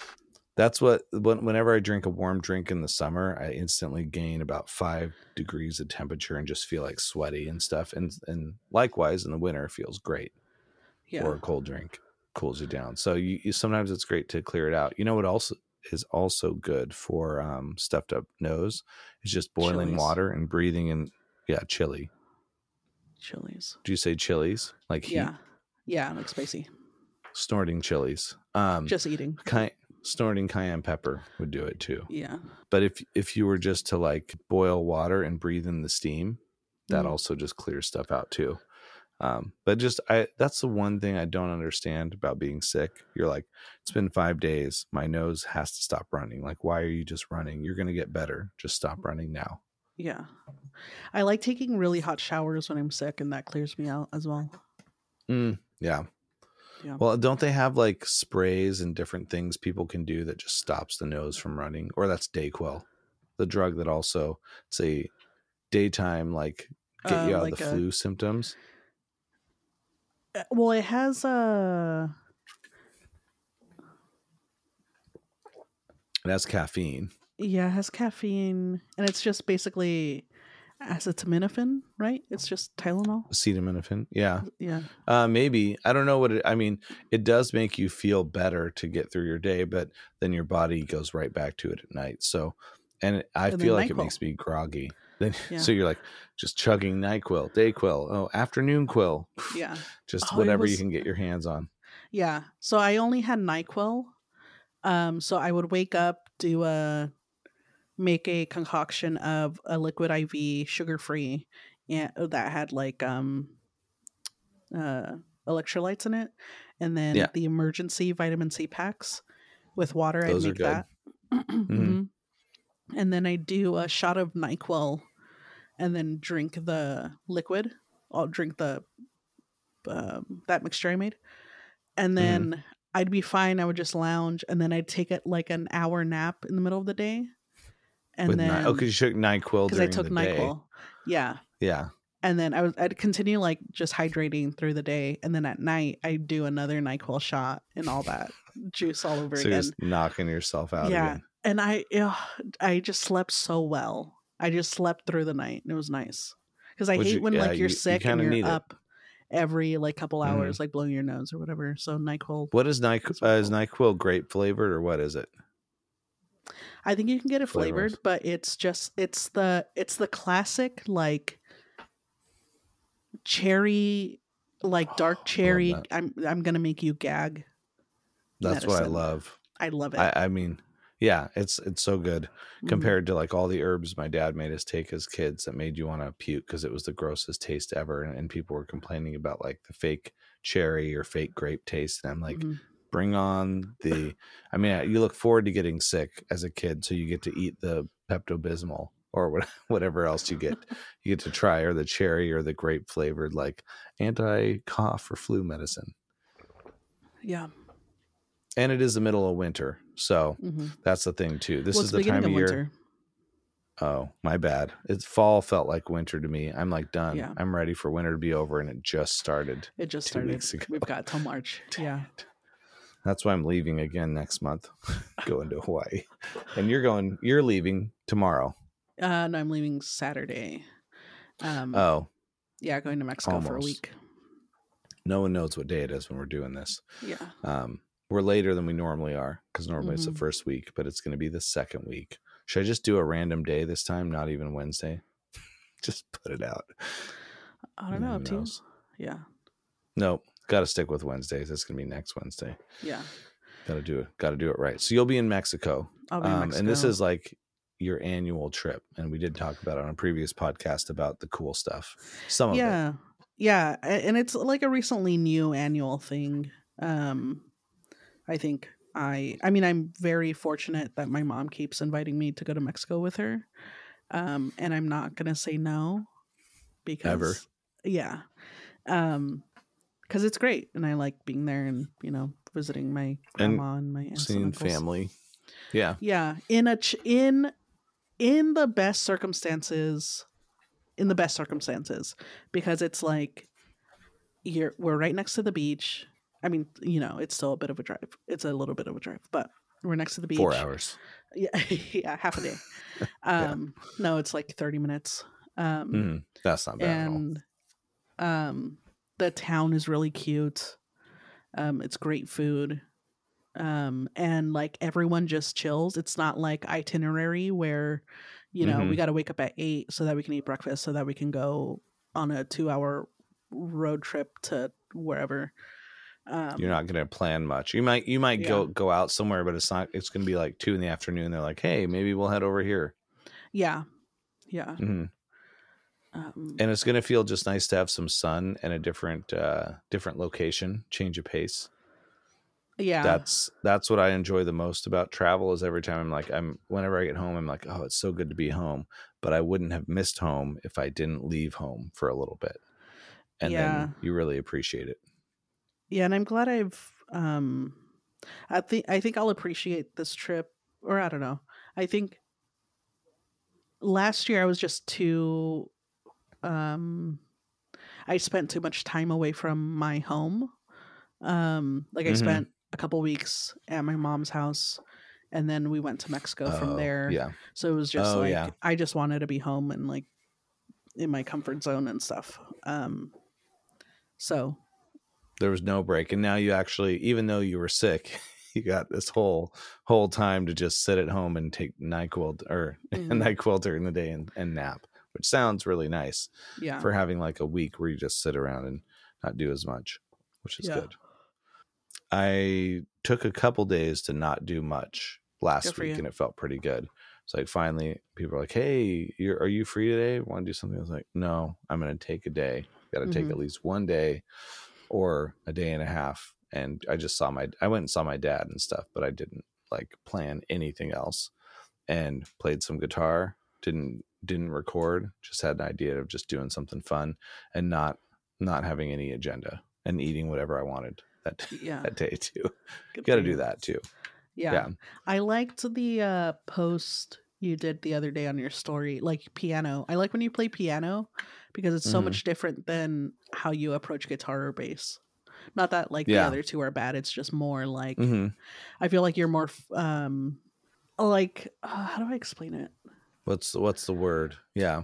[SPEAKER 1] That's what, when, whenever I drink a warm drink in the summer, I instantly gain about five degrees of temperature and just feel like sweaty and stuff. And, and likewise in the winter, it feels great.
[SPEAKER 2] Yeah.
[SPEAKER 1] Or a cold drink cools you down. So you, you sometimes it's great to clear it out. You know what also is also good for um, stuffed up nose is just boiling
[SPEAKER 2] Chilies.
[SPEAKER 1] water and breathing in. Yeah. Chili.
[SPEAKER 2] Chilies.
[SPEAKER 1] Do you say chilies? Like heat?
[SPEAKER 2] Yeah. Yeah, like spicy.
[SPEAKER 1] Snorting chilies. Um,
[SPEAKER 2] Just eating.
[SPEAKER 1] Ki- snorting cayenne pepper would do it too.
[SPEAKER 2] Yeah.
[SPEAKER 1] But if if you were just to like boil water and breathe in the steam, that
[SPEAKER 2] Mm.
[SPEAKER 1] also just clears stuff out too. Um, but just I that's the one thing I don't understand about being sick. You're like, it's been five days. My nose has to stop running. Like, why are you just running? You're gonna get better. Just stop running now.
[SPEAKER 2] Yeah. I like taking really hot showers when I'm sick, and that clears me out as well.
[SPEAKER 1] Mm, yeah.
[SPEAKER 2] Yeah.
[SPEAKER 1] Well, don't they have like sprays and different things people can do that just stops the nose from running? Or that's Dayquil, the drug that also it's a daytime like get you
[SPEAKER 2] Uh,
[SPEAKER 1] out
[SPEAKER 2] like
[SPEAKER 1] of the
[SPEAKER 2] a-
[SPEAKER 1] flu symptoms.
[SPEAKER 2] Uh, Well, it has a.
[SPEAKER 1] It has caffeine.
[SPEAKER 2] Yeah, it has caffeine, and it's just basically acetaminophen, right? It's just Tylenol.
[SPEAKER 1] Acetaminophen. Yeah.
[SPEAKER 2] Yeah.
[SPEAKER 1] Uh, maybe. I don't know what it, I mean, it does make you feel better to get through your day, but then your body goes right back to it at night. So, and it, I
[SPEAKER 2] And
[SPEAKER 1] feel
[SPEAKER 2] then
[SPEAKER 1] like it
[SPEAKER 2] NyQuil.
[SPEAKER 1] makes me groggy. Then,
[SPEAKER 2] Yeah.
[SPEAKER 1] so you're like just chugging NyQuil, Dayquil, oh, afternoon quill,
[SPEAKER 2] Yeah.
[SPEAKER 1] just
[SPEAKER 2] Oh, it
[SPEAKER 1] whatever you
[SPEAKER 2] was-
[SPEAKER 1] can get your hands on.
[SPEAKER 2] Yeah. So I only had NyQuil. Um, so I would wake up, do a make a concoction of a liquid I V, sugar free, and that had like um uh electrolytes in it, and then
[SPEAKER 1] Yeah.
[SPEAKER 2] the emergency vitamin C packs with water.
[SPEAKER 1] Those are
[SPEAKER 2] I'd make
[SPEAKER 1] good.
[SPEAKER 2] that. Mhm. And then I do a shot of NyQuil, and then drink the liquid. I'll drink the um, that mixture I made, and then I'd be fine. I would just lounge, and then I'd take it like an hour nap in the middle of the day, and
[SPEAKER 1] With
[SPEAKER 2] then
[SPEAKER 1] Ny- oh, because you took NyQuil
[SPEAKER 2] because I
[SPEAKER 1] during
[SPEAKER 2] took
[SPEAKER 1] the day.
[SPEAKER 2] NyQuil, yeah.
[SPEAKER 1] Yeah.
[SPEAKER 2] And then I was I'd continue like just hydrating through the day, and then at night I'd do another NyQuil shot and all that juice all over
[SPEAKER 1] So you're
[SPEAKER 2] again.
[SPEAKER 1] just knocking yourself out
[SPEAKER 2] Yeah.
[SPEAKER 1] again.
[SPEAKER 2] and I ugh, I just slept so well. I just slept through the night. It was nice because I
[SPEAKER 1] Which
[SPEAKER 2] hate
[SPEAKER 1] you,
[SPEAKER 2] when
[SPEAKER 1] yeah,
[SPEAKER 2] like you're
[SPEAKER 1] you, you
[SPEAKER 2] sick and
[SPEAKER 1] kind of
[SPEAKER 2] you're
[SPEAKER 1] need it.
[SPEAKER 2] up every like couple
[SPEAKER 1] hmm
[SPEAKER 2] hours, like blowing your nose or whatever. So NyQuil
[SPEAKER 1] What is Nyquil?
[SPEAKER 2] is
[SPEAKER 1] Uh, is
[SPEAKER 2] wonderful.
[SPEAKER 1] NyQuil grape flavored or what is it?
[SPEAKER 2] I think you can get it
[SPEAKER 1] Flavorless.
[SPEAKER 2] flavored, but it's just it's the it's the classic like cherry, like dark
[SPEAKER 1] Love
[SPEAKER 2] cherry.
[SPEAKER 1] that.
[SPEAKER 2] I'm I'm gonna make you gag
[SPEAKER 1] That's what I
[SPEAKER 2] medicine.
[SPEAKER 1] love.
[SPEAKER 2] I love it.
[SPEAKER 1] I, I mean, yeah, it's it's so good
[SPEAKER 2] Mhm.
[SPEAKER 1] compared to like all the herbs my dad made us take as kids that made you want to puke because it was the grossest taste ever, and, and people were complaining about like the fake cherry or fake grape taste, and I'm like,
[SPEAKER 2] Mhm.
[SPEAKER 1] bring on the. I mean, you look forward to getting sick as a kid, so you get to eat the Pepto Bismol or what, whatever else you get, you get to try, or the cherry or the grape flavored like anti cough or flu medicine.
[SPEAKER 2] Yeah.
[SPEAKER 1] And it is the middle of winter, so
[SPEAKER 2] Mhm.
[SPEAKER 1] that's the thing too. This
[SPEAKER 2] Well,
[SPEAKER 1] is
[SPEAKER 2] it's
[SPEAKER 1] the
[SPEAKER 2] the beginning
[SPEAKER 1] time of
[SPEAKER 2] of
[SPEAKER 1] year.
[SPEAKER 2] winter.
[SPEAKER 1] Oh, my bad. It's fall felt like winter to me. I'm like done.
[SPEAKER 2] Yeah.
[SPEAKER 1] I'm ready for winter to be over, and it just started.
[SPEAKER 2] It just
[SPEAKER 1] two
[SPEAKER 2] started.
[SPEAKER 1] weeks ago.
[SPEAKER 2] We've got till March.
[SPEAKER 1] Dang
[SPEAKER 2] Yeah.
[SPEAKER 1] it. That's why I'm leaving again next month, going to Hawaii. And you're going. You're leaving tomorrow.
[SPEAKER 2] Uh, no, I'm leaving Saturday. Um,
[SPEAKER 1] Oh,
[SPEAKER 2] yeah, going to Mexico for a
[SPEAKER 1] almost.
[SPEAKER 2] week.
[SPEAKER 1] No one knows what day it is when we're doing this.
[SPEAKER 2] Yeah.
[SPEAKER 1] Um, we're later than we normally are because normally it's
[SPEAKER 2] Mhm.
[SPEAKER 1] the first week, but it's going to be the second week. Should I just do a random day this time? Not even Wednesday. Just put it out.
[SPEAKER 2] I don't
[SPEAKER 1] No
[SPEAKER 2] know.
[SPEAKER 1] one
[SPEAKER 2] Up to you.
[SPEAKER 1] knows.
[SPEAKER 2] Yeah.
[SPEAKER 1] Nope. Got to stick with Wednesdays. It's going to be next Wednesday.
[SPEAKER 2] Yeah.
[SPEAKER 1] Got to do it. Got to do it right. So you'll be in Mexico.
[SPEAKER 2] I'll be in
[SPEAKER 1] Um,
[SPEAKER 2] Mexico.
[SPEAKER 1] and this is like your annual trip. And we did talk about it on a previous podcast about the cool stuff. Some of it.
[SPEAKER 2] yeah. Yeah. a- And it's like a recently new annual thing. Um, I think I, I mean, I'm very fortunate that my mom keeps inviting me to go to Mexico with her. Um, and I'm not going to say no because,
[SPEAKER 1] Ever.
[SPEAKER 2] yeah. Um, because it's great and I like being there and, you know, visiting my grandma and, and my aunts and
[SPEAKER 1] Seeing
[SPEAKER 2] uncles.
[SPEAKER 1] family. Yeah.
[SPEAKER 2] Yeah, in a ch- in in the best circumstances, in the best circumstances, because it's like you're we're right next to the beach. I mean, you know, it's still a bit of a drive. It's a little bit of a drive, but we're next to the beach.
[SPEAKER 1] Four hours.
[SPEAKER 2] Yeah, yeah, half a day. Um, no, it's like thirty minutes. Um,
[SPEAKER 1] Mhm. That's not bad
[SPEAKER 2] and um, the town is really cute. Um, it's great food. Um, and like everyone just chills. It's not like itinerary where, you know,
[SPEAKER 1] Mhm.
[SPEAKER 2] we got to wake up at eight so that we can eat breakfast so that we can go on a two hour road trip to wherever. Um,
[SPEAKER 1] You're not going to plan much. You might you might
[SPEAKER 2] Yeah.
[SPEAKER 1] go go out somewhere, but it's not. It's going to be like two in the afternoon. They're like, hey, maybe we'll head over here.
[SPEAKER 2] Yeah, yeah.
[SPEAKER 1] hmm
[SPEAKER 2] Um,
[SPEAKER 1] And it's going to feel just nice to have some sun and a different uh, different location, change of pace.
[SPEAKER 2] yeah,
[SPEAKER 1] That's that's what I enjoy the most about travel. Is every time I'm like I'm whenever I get home, I'm like, oh, it's so good to be home. But I wouldn't have missed home if I didn't leave home for a little bit. And
[SPEAKER 2] Yeah.
[SPEAKER 1] then you really appreciate it.
[SPEAKER 2] yeah. And I'm glad I've. Um, I think I think I'll appreciate this trip, or I don't know. I think last year I was just too. Um, I spent too much time away from my home. Um, like I
[SPEAKER 1] Mhm.
[SPEAKER 2] spent a couple weeks at my mom's house, and then we went to Mexico from
[SPEAKER 1] Oh,
[SPEAKER 2] there.
[SPEAKER 1] yeah.
[SPEAKER 2] So it was just
[SPEAKER 1] Oh,
[SPEAKER 2] like
[SPEAKER 1] yeah.
[SPEAKER 2] I just wanted to be home and like in my comfort zone and stuff. Um, so
[SPEAKER 1] There was no break. And now you actually, even though you were sick, you got this whole whole time to just sit at home and take NyQuil or
[SPEAKER 2] Mhm.
[SPEAKER 1] NyQuil during the day and, and nap, which sounds really nice
[SPEAKER 2] yeah,
[SPEAKER 1] for having like a week where you just sit around and not do as much, which is
[SPEAKER 2] Yeah.
[SPEAKER 1] good. I took a couple days to not do much last
[SPEAKER 2] Good for
[SPEAKER 1] week
[SPEAKER 2] you.
[SPEAKER 1] and it felt pretty good. It's like finally people are like, hey, you're, are you free today? Want to do something? I was like, no, I'm going to take a day. Got to take
[SPEAKER 2] Mhm.
[SPEAKER 1] at least one day or a day and a half. And I just saw my, I went and saw my dad and stuff, but I didn't like plan anything else and played some guitar. Didn't, didn't record, just had an idea of just doing something fun and not, not having any agenda and eating whatever I wanted that,
[SPEAKER 2] yeah.
[SPEAKER 1] that day too.
[SPEAKER 2] Good
[SPEAKER 1] Got to
[SPEAKER 2] for
[SPEAKER 1] do
[SPEAKER 2] you.
[SPEAKER 1] that too.
[SPEAKER 2] Yeah.
[SPEAKER 1] Yeah.
[SPEAKER 2] I liked the uh, post you did the other day on your story, like piano. I like when you play piano because it's so
[SPEAKER 1] Mhm.
[SPEAKER 2] much different than how you approach guitar or bass. Not that like the
[SPEAKER 1] Yeah.
[SPEAKER 2] other two are bad. It's just more like
[SPEAKER 1] hmm
[SPEAKER 2] I feel like you're more f- um like uh, how do I explain it?
[SPEAKER 1] What's what's the word? Yeah.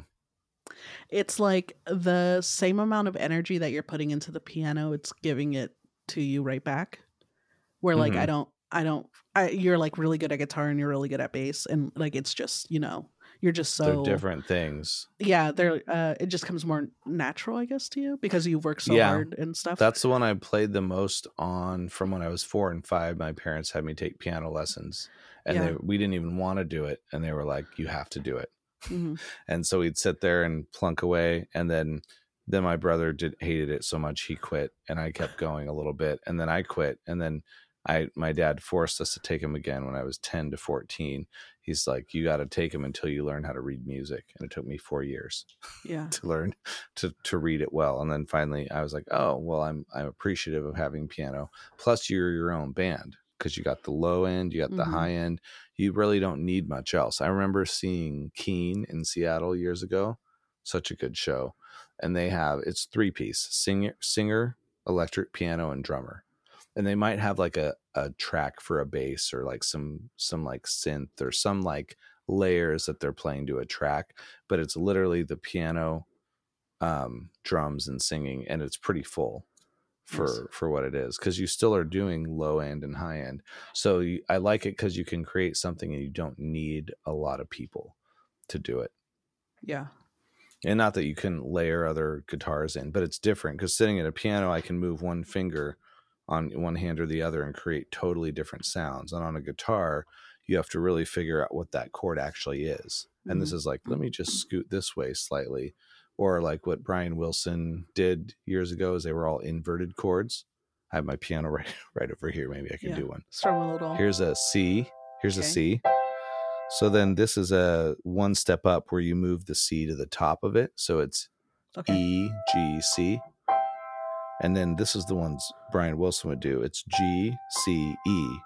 [SPEAKER 2] It's like the same amount of energy that you're putting into the piano, it's giving it to you right back. Where like
[SPEAKER 1] Mhm.
[SPEAKER 2] I don't I don't I you're like really good at guitar and you're really good at bass, and like it's just, you know, you're just
[SPEAKER 1] They're
[SPEAKER 2] so
[SPEAKER 1] different things.
[SPEAKER 2] yeah, they're uh it just comes more natural, I guess, to you because you work so
[SPEAKER 1] Yeah.
[SPEAKER 2] hard and stuff.
[SPEAKER 1] That's the one I played the most on from when I was four and five. My parents had me take piano lessons, and
[SPEAKER 2] Yeah.
[SPEAKER 1] they we didn't even want to do it, and they were like, "You have to do it."
[SPEAKER 2] Mhm.
[SPEAKER 1] And so we'd sit there and plunk away, and then then my brother did hated it so much he quit, and I kept going a little bit, and then I quit, and then I my dad forced us to take him again when I was ten to fourteen. He's like, "You got to take him until you learn how to read music," and it took me four years
[SPEAKER 2] Yeah.
[SPEAKER 1] to learn to to read it well. And then finally I was like, "Oh, well, I'm I'm appreciative of having piano. Plus you're your own band because you got the low end, you got
[SPEAKER 2] Mhm.
[SPEAKER 1] the high end. You really don't need much else." I remember seeing Keen in Seattle years ago. Such a good show. And they have it's three piece, singer, singer, electric piano, and drummer. And they might have like a, a track for a bass or like some some like synth or some like layers that they're playing to a track, but it's literally the piano, um, drums, and singing, and it's pretty full for
[SPEAKER 2] Nice.
[SPEAKER 1] for what it is, because you still are doing low end and high end. So you, I like it because you can create something and you don't need a lot of people to do it.
[SPEAKER 2] Yeah.
[SPEAKER 1] And not that you can layer other guitars in, but it's different because sitting at a piano, I can move one finger on one hand or the other and create totally different sounds. And on a guitar, you have to really figure out what that chord actually is. And this
[SPEAKER 2] Mhm.
[SPEAKER 1] is like, let me just scoot this way slightly. Or like what Brian Wilson did years ago is they were all inverted chords. I have my piano right right over here. Maybe I can
[SPEAKER 2] Yeah.
[SPEAKER 1] do one.
[SPEAKER 2] Strum a little.
[SPEAKER 1] Here's a C. Here's
[SPEAKER 2] Okay.
[SPEAKER 1] a C. So then this is a one step up where you move the C to the top of it. So it's
[SPEAKER 2] Okay.
[SPEAKER 1] E, G, C. And then this is the ones Brian Wilson would do. It's G, C, E.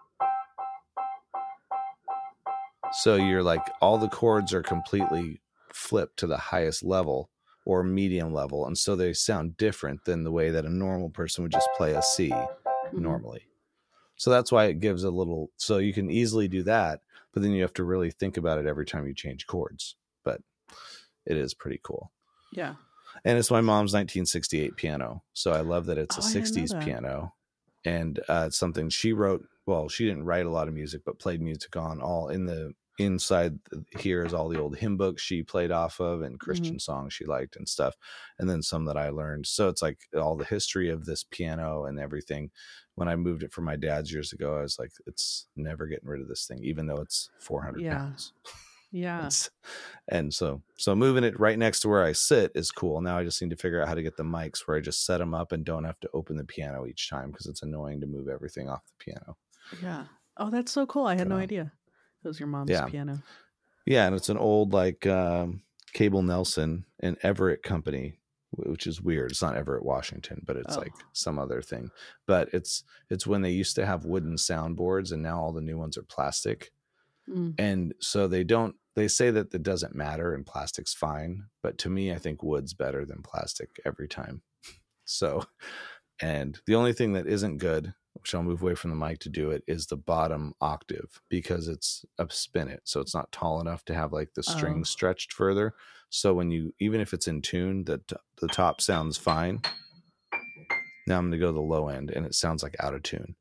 [SPEAKER 1] So you're like, all the chords are completely flipped to the highest level or medium level. And so they sound different than the way that a normal person would just play a C
[SPEAKER 2] Mhm.
[SPEAKER 1] normally. So that's why it gives a little, so you can easily do that, but then you have to really think about it every time you change chords. But it is pretty cool.
[SPEAKER 2] Yeah.
[SPEAKER 1] And it's my mom's nineteen sixty-eight piano. So I love that it's
[SPEAKER 2] Oh,
[SPEAKER 1] a
[SPEAKER 2] I didn't know
[SPEAKER 1] sixties
[SPEAKER 2] that.
[SPEAKER 1] piano. And uh, it's something she wrote. Well, she didn't write a lot of music, but played music on. All in the inside here is all the old hymn books she played off of and Christian
[SPEAKER 2] Mhm.
[SPEAKER 1] songs she liked and stuff. And then some that I learned. So it's like all the history of this piano and everything. When I moved it from my dad's years ago, I was like, it's never getting rid of this thing, even though it's four hundred
[SPEAKER 2] Yeah.
[SPEAKER 1] pounds.
[SPEAKER 2] Yeah.
[SPEAKER 1] It's, and so, so moving it right next to where I sit is cool. Now I just need to figure out how to get the mics where I just set them up and don't have to open the piano each time because it's annoying to move everything off the piano.
[SPEAKER 2] Yeah. Oh, that's so cool. I had no
[SPEAKER 1] So,
[SPEAKER 2] idea. It was your mom's
[SPEAKER 1] yeah.
[SPEAKER 2] piano.
[SPEAKER 1] Yeah. And it's an old like um, Cable Nelson and Everett company, which is weird. It's not Everett, Washington, but it's
[SPEAKER 2] Oh.
[SPEAKER 1] like some other thing. But it's it's when they used to have wooden soundboards and now all the new ones are plastic.
[SPEAKER 2] Mm.
[SPEAKER 1] And so they don't, they say that it doesn't matter and plastic's fine. But to me, I think wood's better than plastic every time. So, and the only thing that isn't good, which I'll move away from the mic to do it, is the bottom octave because it's a spin it. So it's not tall enough to have like the string
[SPEAKER 2] Oh.
[SPEAKER 1] stretched further. So when you, even if it's in tune, the, t- the top sounds fine. Now I'm going to go to the low end and it sounds like out of tune.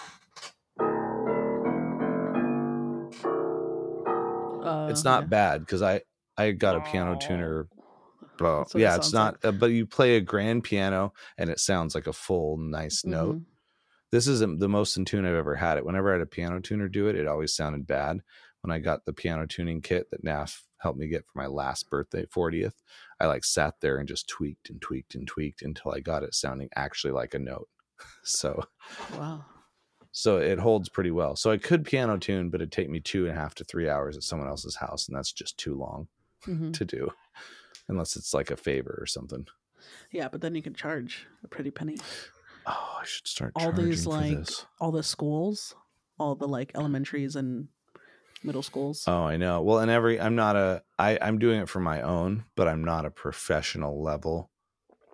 [SPEAKER 2] Uh,
[SPEAKER 1] It's not
[SPEAKER 2] yeah.
[SPEAKER 1] bad because I, I got a piano tuner. Well,
[SPEAKER 2] That's what it
[SPEAKER 1] yeah, it's
[SPEAKER 2] sounds
[SPEAKER 1] not,
[SPEAKER 2] like.
[SPEAKER 1] uh, but you play a grand piano and it sounds like a full, nice note.
[SPEAKER 2] Mhm.
[SPEAKER 1] This isn't the most in tune I've ever had it. Whenever I had a piano tuner do it, it always sounded bad. When I got the piano tuning kit that N A F helped me get for my last birthday, fortieth, I like sat there and just tweaked and tweaked and tweaked until I got it sounding actually like a note. So,
[SPEAKER 2] Wow.
[SPEAKER 1] so it holds pretty well. So I could piano tune, but it'd take me two and a half to three hours at someone else's house. And that's just too long
[SPEAKER 2] Mhm.
[SPEAKER 1] to do unless it's like a favor or something.
[SPEAKER 2] Yeah, but then you can charge a pretty penny.
[SPEAKER 1] Oh, I should start
[SPEAKER 2] All
[SPEAKER 1] charging
[SPEAKER 2] these
[SPEAKER 1] for
[SPEAKER 2] like
[SPEAKER 1] this.
[SPEAKER 2] all the schools, all the like elementaries and middle schools.
[SPEAKER 1] Oh, I know. Well, and every I'm not a I I'm doing it for my own, but I'm not a professional level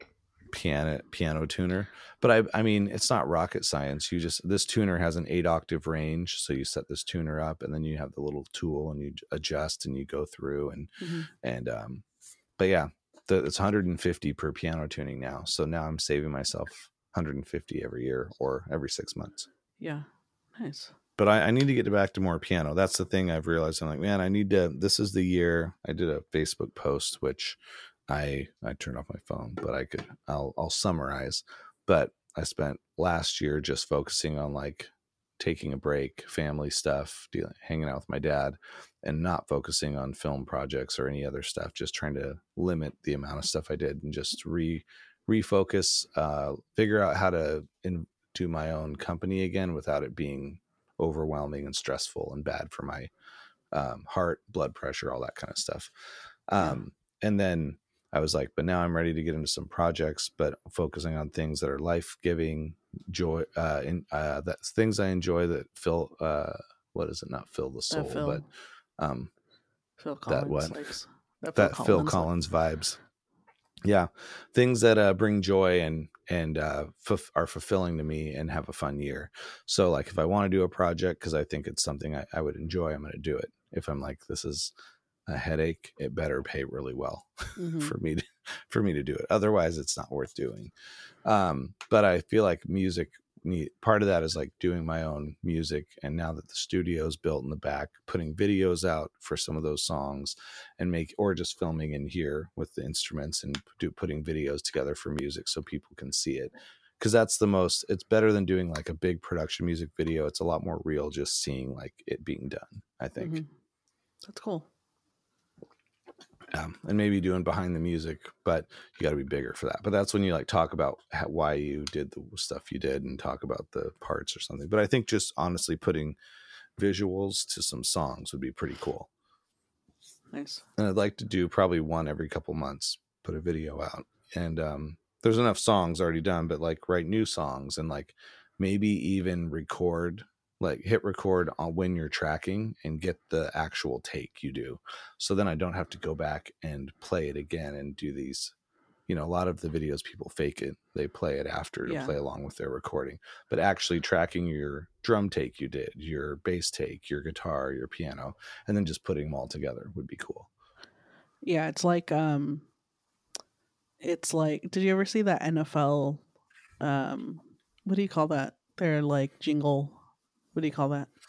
[SPEAKER 1] piano piano tuner. But I I mean, it's not rocket science. You just this tuner has an eight octave range, so you set this tuner up, and then you have the little tool, and you adjust, and you go through, and
[SPEAKER 2] Mm-hmm.
[SPEAKER 1] and um, but yeah, the, it's one hundred fifty per piano tuning now. So now I'm saving myself one hundred fifty every year or every six months.
[SPEAKER 2] Yeah, nice.
[SPEAKER 1] But I, I need to get back to more piano. That's the thing I've realized. I'm like, man, I need to. This is the year. I did a Facebook post, which I I turned off my phone, but I could. I'll I'll summarize. But I spent last year just focusing on like taking a break, family stuff, dealing, hanging out with my dad, and not focusing on film projects or any other stuff. Just trying to limit the amount of stuff I did and just re refocus, uh, figure out how to in, do my own company again without it being overwhelming and stressful and bad for my um, heart, blood pressure, all that kind of stuff. Um, yeah. And then I was like, but now I'm ready to get into some projects, but focusing on things that are life-giving, joy, uh, in, uh, that's things I enjoy that fill, uh, what is it? Not fill the soul, Phil, but um,
[SPEAKER 2] Phil Collins
[SPEAKER 1] that what?
[SPEAKER 2] Likes, that
[SPEAKER 1] Phil that
[SPEAKER 2] Collins
[SPEAKER 1] Phil Collins like. Vibes. Yeah. Things that uh, bring joy and, and uh, f- are fulfilling to me and have a fun year. So like if I want to do a project, because I think it's something I, I would enjoy, I'm going to do it. If I'm like, this is a headache, it better pay really well mm-hmm. for me to, for me to do it. Otherwise it's not worth doing. Um, but I feel like music, part of that is like doing my own music. And now that the studio's built in the back, putting videos out for some of those songs and make, or just filming in here with the instruments and do putting videos together for music so people can see it. Cause that's the most, it's better than doing like a big production music video. It's a lot more real just seeing like it being done, I think.
[SPEAKER 2] Mm-hmm. That's cool.
[SPEAKER 1] Um, and maybe doing behind the music, but you got to be bigger for that. But that's when you like talk about how, why you did the stuff you did and talk about the parts or something. But I think just honestly putting visuals to some songs would be pretty cool.
[SPEAKER 2] Nice.
[SPEAKER 1] And I'd like to do probably one every couple months, put a video out. And um, there's enough songs already done, but like write new songs and like maybe even record, like hit record on when you're tracking and get the actual take you do. So then I don't have to go back and play it again and do these, you know, a lot of the videos people fake it. They play it after to yeah. play along with their recording, but actually tracking your drum take you did, your bass take, your guitar, your piano, and then just putting them all together would be cool.
[SPEAKER 2] Yeah. It's like, um, it's like, did you ever see that N F L? Um, what do you call that? They're like jingle. What do you call that?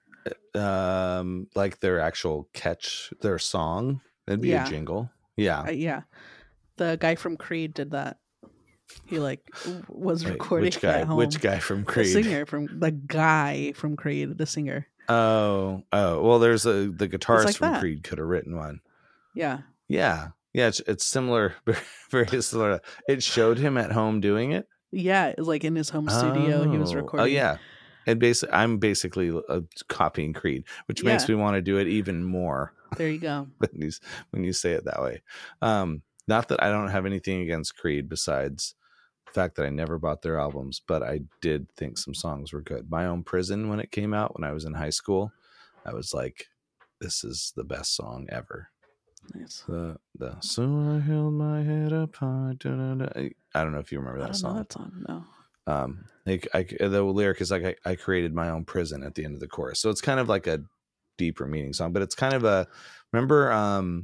[SPEAKER 1] Um, like their actual catch, their song. It'd be yeah. a jingle. Yeah.
[SPEAKER 2] Uh, yeah. The guy from Creed did that. He like was
[SPEAKER 1] Wait,
[SPEAKER 2] recording
[SPEAKER 1] which guy?
[SPEAKER 2] at home.
[SPEAKER 1] Which guy from Creed?
[SPEAKER 2] The singer from the guy from Creed, the singer.
[SPEAKER 1] Oh, oh. Well, there's a the guitarist
[SPEAKER 2] like
[SPEAKER 1] from
[SPEAKER 2] that.
[SPEAKER 1] Creed could have written one.
[SPEAKER 2] Yeah.
[SPEAKER 1] Yeah. Yeah. It's it's similar, very similar. It showed him at home doing it.
[SPEAKER 2] Yeah, it was like in his home studio.
[SPEAKER 1] Oh.
[SPEAKER 2] He was recording.
[SPEAKER 1] Oh yeah. And basically, I'm basically uh, copying Creed, which yeah. makes me want to do it even more.
[SPEAKER 2] There you go.
[SPEAKER 1] when, you, when you say it that way. Um, not that I don't have anything against Creed besides the fact that I never bought their albums, but I did think some songs were good. My Own Prison, when it came out, when I was in high school, I was like, this is the best song ever.
[SPEAKER 2] Nice.
[SPEAKER 1] The, the, so I held my head up high. Da, da, da. I don't know if you remember that
[SPEAKER 2] I don't
[SPEAKER 1] song.
[SPEAKER 2] know that song, no.
[SPEAKER 1] Um, like I, the lyric is like I, I created my own prison at the end of the chorus, so it's kind of like a deeper meaning song, but it's kind of a remember. Um,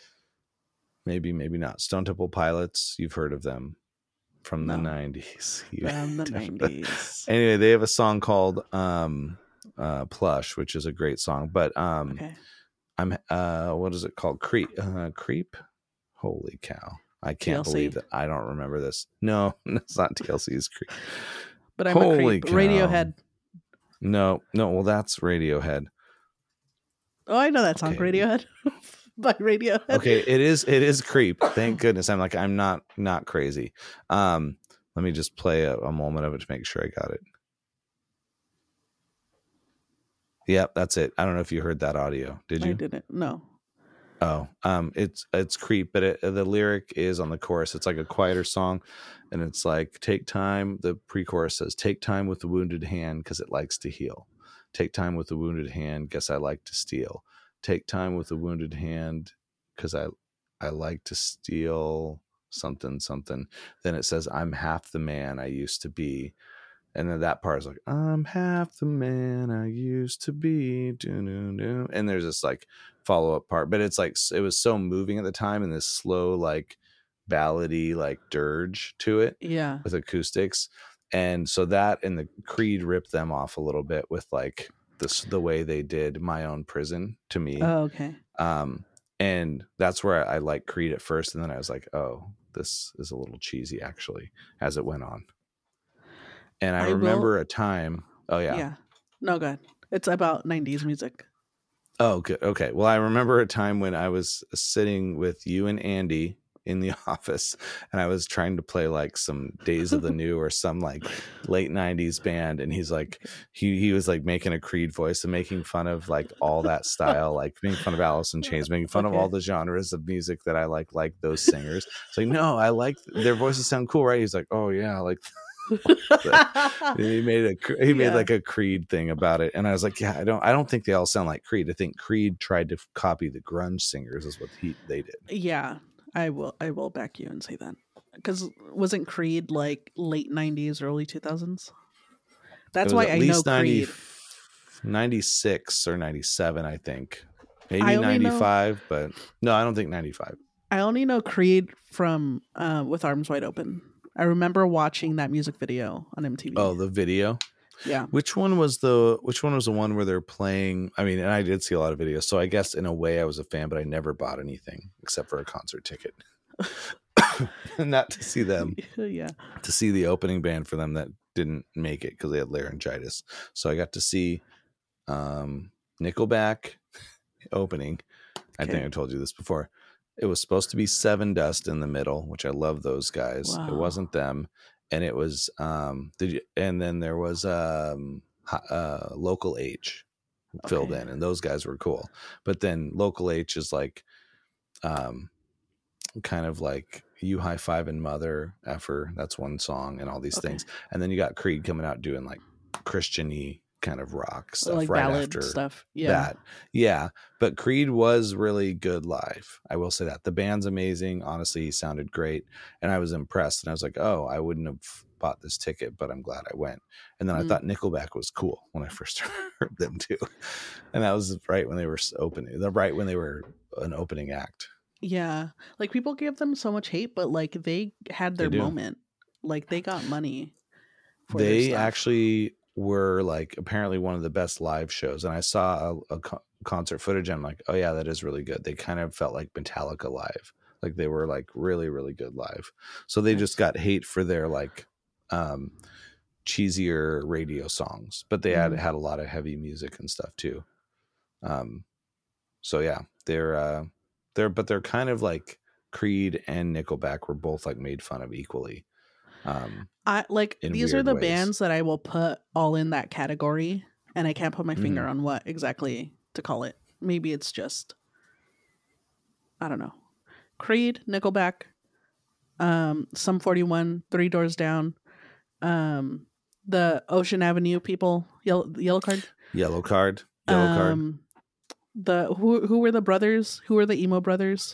[SPEAKER 1] maybe maybe not Stone Temple Pilots. You've heard of them from no. the nineties.
[SPEAKER 2] From the nineties.
[SPEAKER 1] Anyway, they have a song called um, uh, "Plush," which is a great song. But um,
[SPEAKER 2] okay.
[SPEAKER 1] I'm uh, what is it called? Creep. Uh, creep. Holy cow. I can't T L C. Believe that I don't remember this. No, it's not T L C's Creep.
[SPEAKER 2] But I'm Holy a creep. Cow. Radiohead.
[SPEAKER 1] No, no. Well, that's Radiohead.
[SPEAKER 2] Oh, I know that song, okay. Radiohead, by Radiohead.
[SPEAKER 1] Okay, it is. It is Creep. Thank goodness. I'm like, I'm not not crazy. Um, let me just play a, a moment of it to make sure I got it. Yep, that's it. I don't know if you heard that audio. Did you?
[SPEAKER 2] I didn't. No.
[SPEAKER 1] Oh, um, it's it's Creep, but it, the lyric is on the chorus. It's like a quieter song, and it's like, take time. The pre-chorus says, take time with the wounded hand because it likes to heal. Take time with the wounded hand. Guess I like to steal. Take time with the wounded hand because I I like to steal. something something. Then it says, I'm half the man I used to be. And then that part is like, I'm half the man I used to be. Doo-doo-doo. And there's this like follow up part, but it's like, it was so moving at the time, and this slow, like ballady, like dirge to it.
[SPEAKER 2] Yeah.
[SPEAKER 1] With acoustics. And so that and the Creed ripped them off a little bit with like this, the way they did My Own Prison to me.
[SPEAKER 2] Oh, okay.
[SPEAKER 1] Um, and that's where I, I liked Creed at first. And then I was like, oh, this is a little cheesy actually, as it went on. And I, I remember will... a time. Oh, yeah.
[SPEAKER 2] Yeah. No, go ahead. It's about nineties music.
[SPEAKER 1] Oh, good. Okay. Well, I remember a time when I was sitting with you and Andy in the office, and I was trying to play like some Days of the New or some like late nineties band. And he's like, he, he was like making a Creed voice and making fun of like all that style, like making fun of Alice in Chains, making fun okay. of all the genres of music that I like, like those singers. It's like, no, I like their voices sound cool, right? He's like, oh yeah. Like, he made a he made yeah. like a Creed thing about it, and I was like, yeah, I don't I don't think they all sound like Creed. I think Creed tried to copy the grunge singers, is what he they did.
[SPEAKER 2] Yeah, I will I will back you and say that, because wasn't Creed like late nineties, early two thousands? That's why I know
[SPEAKER 1] ninety,
[SPEAKER 2] Creed.
[SPEAKER 1] ninety-six or ninety-seven, I think. Maybe ninety-five, know, but no, I don't think ninety-five.
[SPEAKER 2] I only know Creed from uh, With Arms Wide Open. I remember watching that music video on M T V.
[SPEAKER 1] Oh, the video?
[SPEAKER 2] Yeah.
[SPEAKER 1] Which one was the which one was the one where they're playing? I mean, and I did see a lot of videos, so I guess in a way I was a fan, but I never bought anything except for a concert ticket. Not to see them.
[SPEAKER 2] Yeah.
[SPEAKER 1] To see the opening band for them that didn't make it because they had laryngitis. So I got to see um, Nickelback opening. I okay. think I told you this before. It was supposed to be Seven Dust in the middle, which I love those guys. Wow. It wasn't them. And it was, um, did you, and then there was um, uh, Local H filled okay. in, and those guys were cool. But then Local H is like, um, kind of like You High Five and Mother Effer. That's one song, and all these okay. things. And then you got Creed coming out doing like Christian-y kind of rock stuff,
[SPEAKER 2] like
[SPEAKER 1] right
[SPEAKER 2] ballad
[SPEAKER 1] after
[SPEAKER 2] stuff. Yeah.
[SPEAKER 1] that. Yeah. But Creed was really good live. I will say that. The band's amazing. Honestly, he sounded great. And I was impressed. And I was like, oh, I wouldn't have bought this ticket, but I'm glad I went. And then mm. I thought Nickelback was cool when I first heard them too. And that was right when they were opening, right when they were an opening act.
[SPEAKER 2] Yeah. Like people give them so much hate, but like they had their
[SPEAKER 1] they
[SPEAKER 2] moment. Like they got money.
[SPEAKER 1] For they actually were like apparently one of the best live shows, and I saw a, a co- concert footage and I'm like, oh yeah, that is really good. They kind of felt like Metallica live, like they were like really really good live. So they nice. Just got hate for their like um cheesier radio songs, but they had mm. had a lot of heavy music and stuff too. Um so yeah, they're uh they're but they're kind of like Creed and Nickelback were both like made fun of equally. Um,
[SPEAKER 2] I like these are the ways. bands that I will put all in that category, and I can't put my finger mm. on what exactly to call it. Maybe it's just, I don't know. Creed, Nickelback, um, Sum forty-one, Three Doors Down, um, the Ocean Avenue people, Yellow, Yellow Card,
[SPEAKER 1] Yellow Card, Yellow um, Card.
[SPEAKER 2] The who who were the brothers? Who were the emo brothers?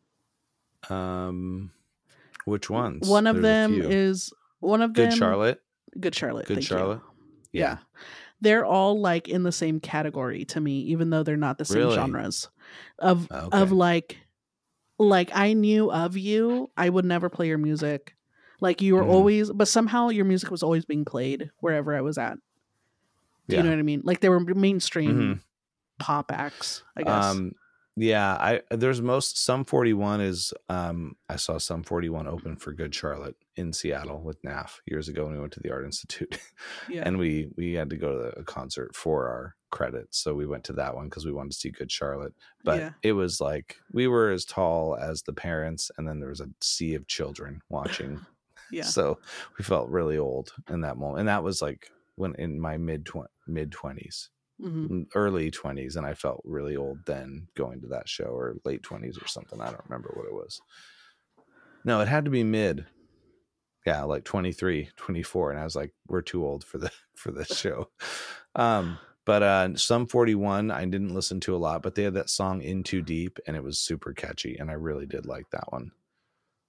[SPEAKER 1] Um. Which ones?
[SPEAKER 2] One of There's them is one of
[SPEAKER 1] Good
[SPEAKER 2] them.
[SPEAKER 1] Charlotte.
[SPEAKER 2] Good Charlotte.
[SPEAKER 1] Good Charlotte.
[SPEAKER 2] Yeah. yeah. They're all like in the same category to me, even though they're not the same really? genres of, okay. of like, like I knew of you. I would never play your music. Like you were mm. always, but somehow your music was always being played wherever I was at. Do yeah. you know what I mean? Like they were mainstream mm-hmm. pop acts, I guess.
[SPEAKER 1] Um, Yeah, I there's most Sum forty-one is um I saw Sum forty-one open for Good Charlotte in Seattle with N A F years ago when we went to the Art Institute. Yeah. And we we had to go to a concert for our credits. So we went to that one because we wanted to see Good Charlotte. But yeah. it was like we were as tall as the parents, and then there was a sea of children watching. Yeah. So we felt really old in that moment. And that was like when in my mid tw- mid twenties. Mm-hmm. Early twenties, and I felt really old then going to that show, or late twenties or something. I don't remember what it was. No, it had to be mid. Yeah, like twenty-three, twenty-four, and I was like, we're too old for the for this show. Um, but uh Sum forty-one I didn't listen to a lot, but they had that song In Too Deep, and it was super catchy, and I really did like that one.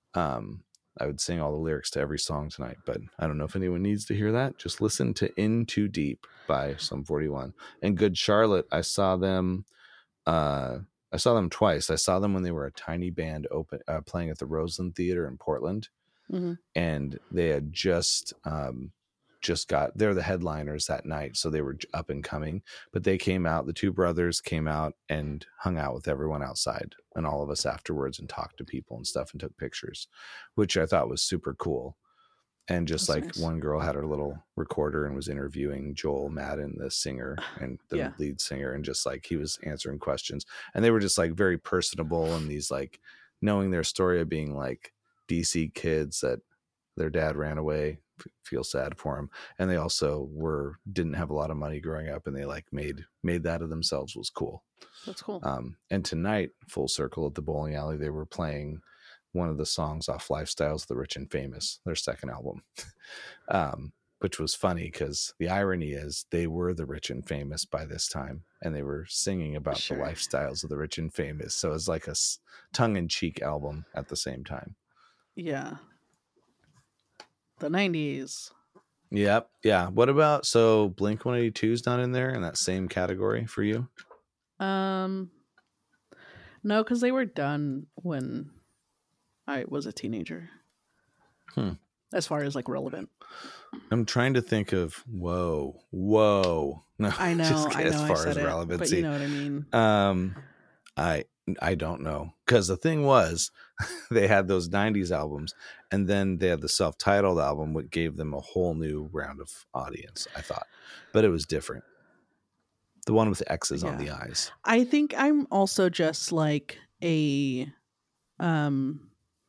[SPEAKER 1] Um, I would sing all the lyrics to every song tonight, but I don't know if anyone needs to hear that. Just listen to In Too Deep by Sum forty-one. And Good Charlotte, I saw them. Uh, I saw them twice. I saw them when they were a tiny band open uh, playing at the Roseland Theater in Portland,
[SPEAKER 2] Mm-hmm.
[SPEAKER 1] and they had just um, just got. They're the headliners that night, so they were up and coming. But they came out. The two brothers came out and hung out with everyone outside, and all of us afterwards, and talked to people and stuff, and took pictures, which I thought was super cool. And just
[SPEAKER 2] That's
[SPEAKER 1] like
[SPEAKER 2] nice.
[SPEAKER 1] one girl had her little recorder and was interviewing Joel Madden, the singer and the
[SPEAKER 2] Yeah.
[SPEAKER 1] lead singer, and just like he was answering questions, and they were just like very personable, and these like knowing their story of being like D C kids that their dad ran away, f- feel sad for him, and they also were didn't have a lot of money growing up, and they like made made that of themselves was cool.
[SPEAKER 2] That's cool.
[SPEAKER 1] Um, and tonight, full circle at the bowling alley, they were playing one of the songs off Lifestyles of the Rich and Famous, their second album, um, which was funny because the irony is they were the rich and famous by this time, and they were singing about
[SPEAKER 2] Sure.
[SPEAKER 1] the lifestyles of the rich and famous. So it's like a s- tongue-in-cheek album at the same time.
[SPEAKER 2] Yeah. The nineties.
[SPEAKER 1] Yep. Yeah. What about, so Blink one eighty-two is not in there in that same category for you?
[SPEAKER 2] Um, no, because they were done when I was a teenager.
[SPEAKER 1] Hmm.
[SPEAKER 2] As far as like relevant.
[SPEAKER 1] I'm trying to think of, whoa, whoa. No,
[SPEAKER 2] I know,
[SPEAKER 1] just
[SPEAKER 2] I
[SPEAKER 1] as
[SPEAKER 2] know, I
[SPEAKER 1] far
[SPEAKER 2] said
[SPEAKER 1] as
[SPEAKER 2] it, but
[SPEAKER 1] relevancy.
[SPEAKER 2] you know what I mean.
[SPEAKER 1] Um, I I don't know, because the thing was, they had those nineties albums, and then they had the self-titled album, which gave them a whole new round of audience, I thought, but it was different. The one with the X's on
[SPEAKER 2] Yeah.
[SPEAKER 1] the eyes.
[SPEAKER 2] I think I'm also just like a, um,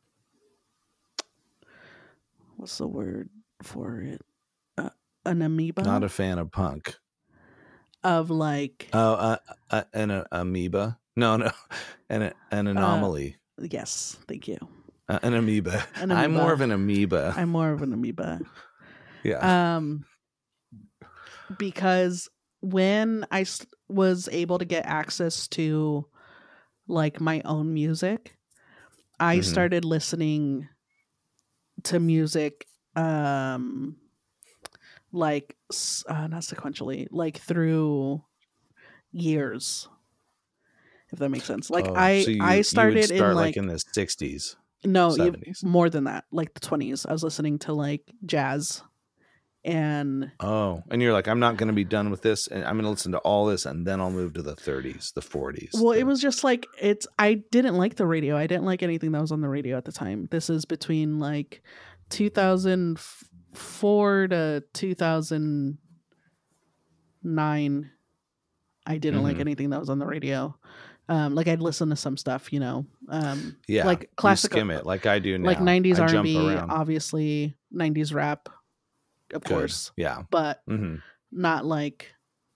[SPEAKER 2] what's the word for it? Uh, an amoeba
[SPEAKER 1] Not a fan of punk.
[SPEAKER 2] of like,
[SPEAKER 1] Oh, uh, uh, an uh, amoeba? No, no, an an anomaly.
[SPEAKER 2] yes, thank you.
[SPEAKER 1] Uh, an amoeba.
[SPEAKER 2] An
[SPEAKER 1] I'm more
[SPEAKER 2] amoeba.
[SPEAKER 1] of an amoeba.
[SPEAKER 2] I'm more of an amoeba.
[SPEAKER 1] Yeah.
[SPEAKER 2] Um, because when I s- was able to get access to like my own music, I
[SPEAKER 1] Mhm.
[SPEAKER 2] started listening to music, um, like s- uh, not sequentially, like through years, if that makes sense. Like
[SPEAKER 1] Oh,
[SPEAKER 2] I,
[SPEAKER 1] so you,
[SPEAKER 2] I
[SPEAKER 1] you would
[SPEAKER 2] started
[SPEAKER 1] start
[SPEAKER 2] in
[SPEAKER 1] like
[SPEAKER 2] like
[SPEAKER 1] in the sixties,
[SPEAKER 2] no, ev-
[SPEAKER 1] seventies.
[SPEAKER 2] more than that, like the twenties. I was listening to like jazz and
[SPEAKER 1] Oh, and you're like, I'm not going to be done with this, and I'm going to listen to all this, and then I'll move to the thirties, the forties.
[SPEAKER 2] well,
[SPEAKER 1] the-
[SPEAKER 2] it was just like it's. I didn't like the radio. I didn't like anything that was on the radio at the time. This is between like two thousand four to two thousand nine. I didn't like
[SPEAKER 1] Mhm.
[SPEAKER 2] anything that was on the radio. Um, like I'd listen to some stuff, you know, um,
[SPEAKER 1] yeah,
[SPEAKER 2] like
[SPEAKER 1] you
[SPEAKER 2] classic,
[SPEAKER 1] skim it like I do now.
[SPEAKER 2] like nineties
[SPEAKER 1] I
[SPEAKER 2] R and
[SPEAKER 1] jump
[SPEAKER 2] B,
[SPEAKER 1] around.
[SPEAKER 2] obviously nineties rap, of
[SPEAKER 1] Good.
[SPEAKER 2] course,
[SPEAKER 1] Yeah.
[SPEAKER 2] but
[SPEAKER 1] hmm
[SPEAKER 2] not like,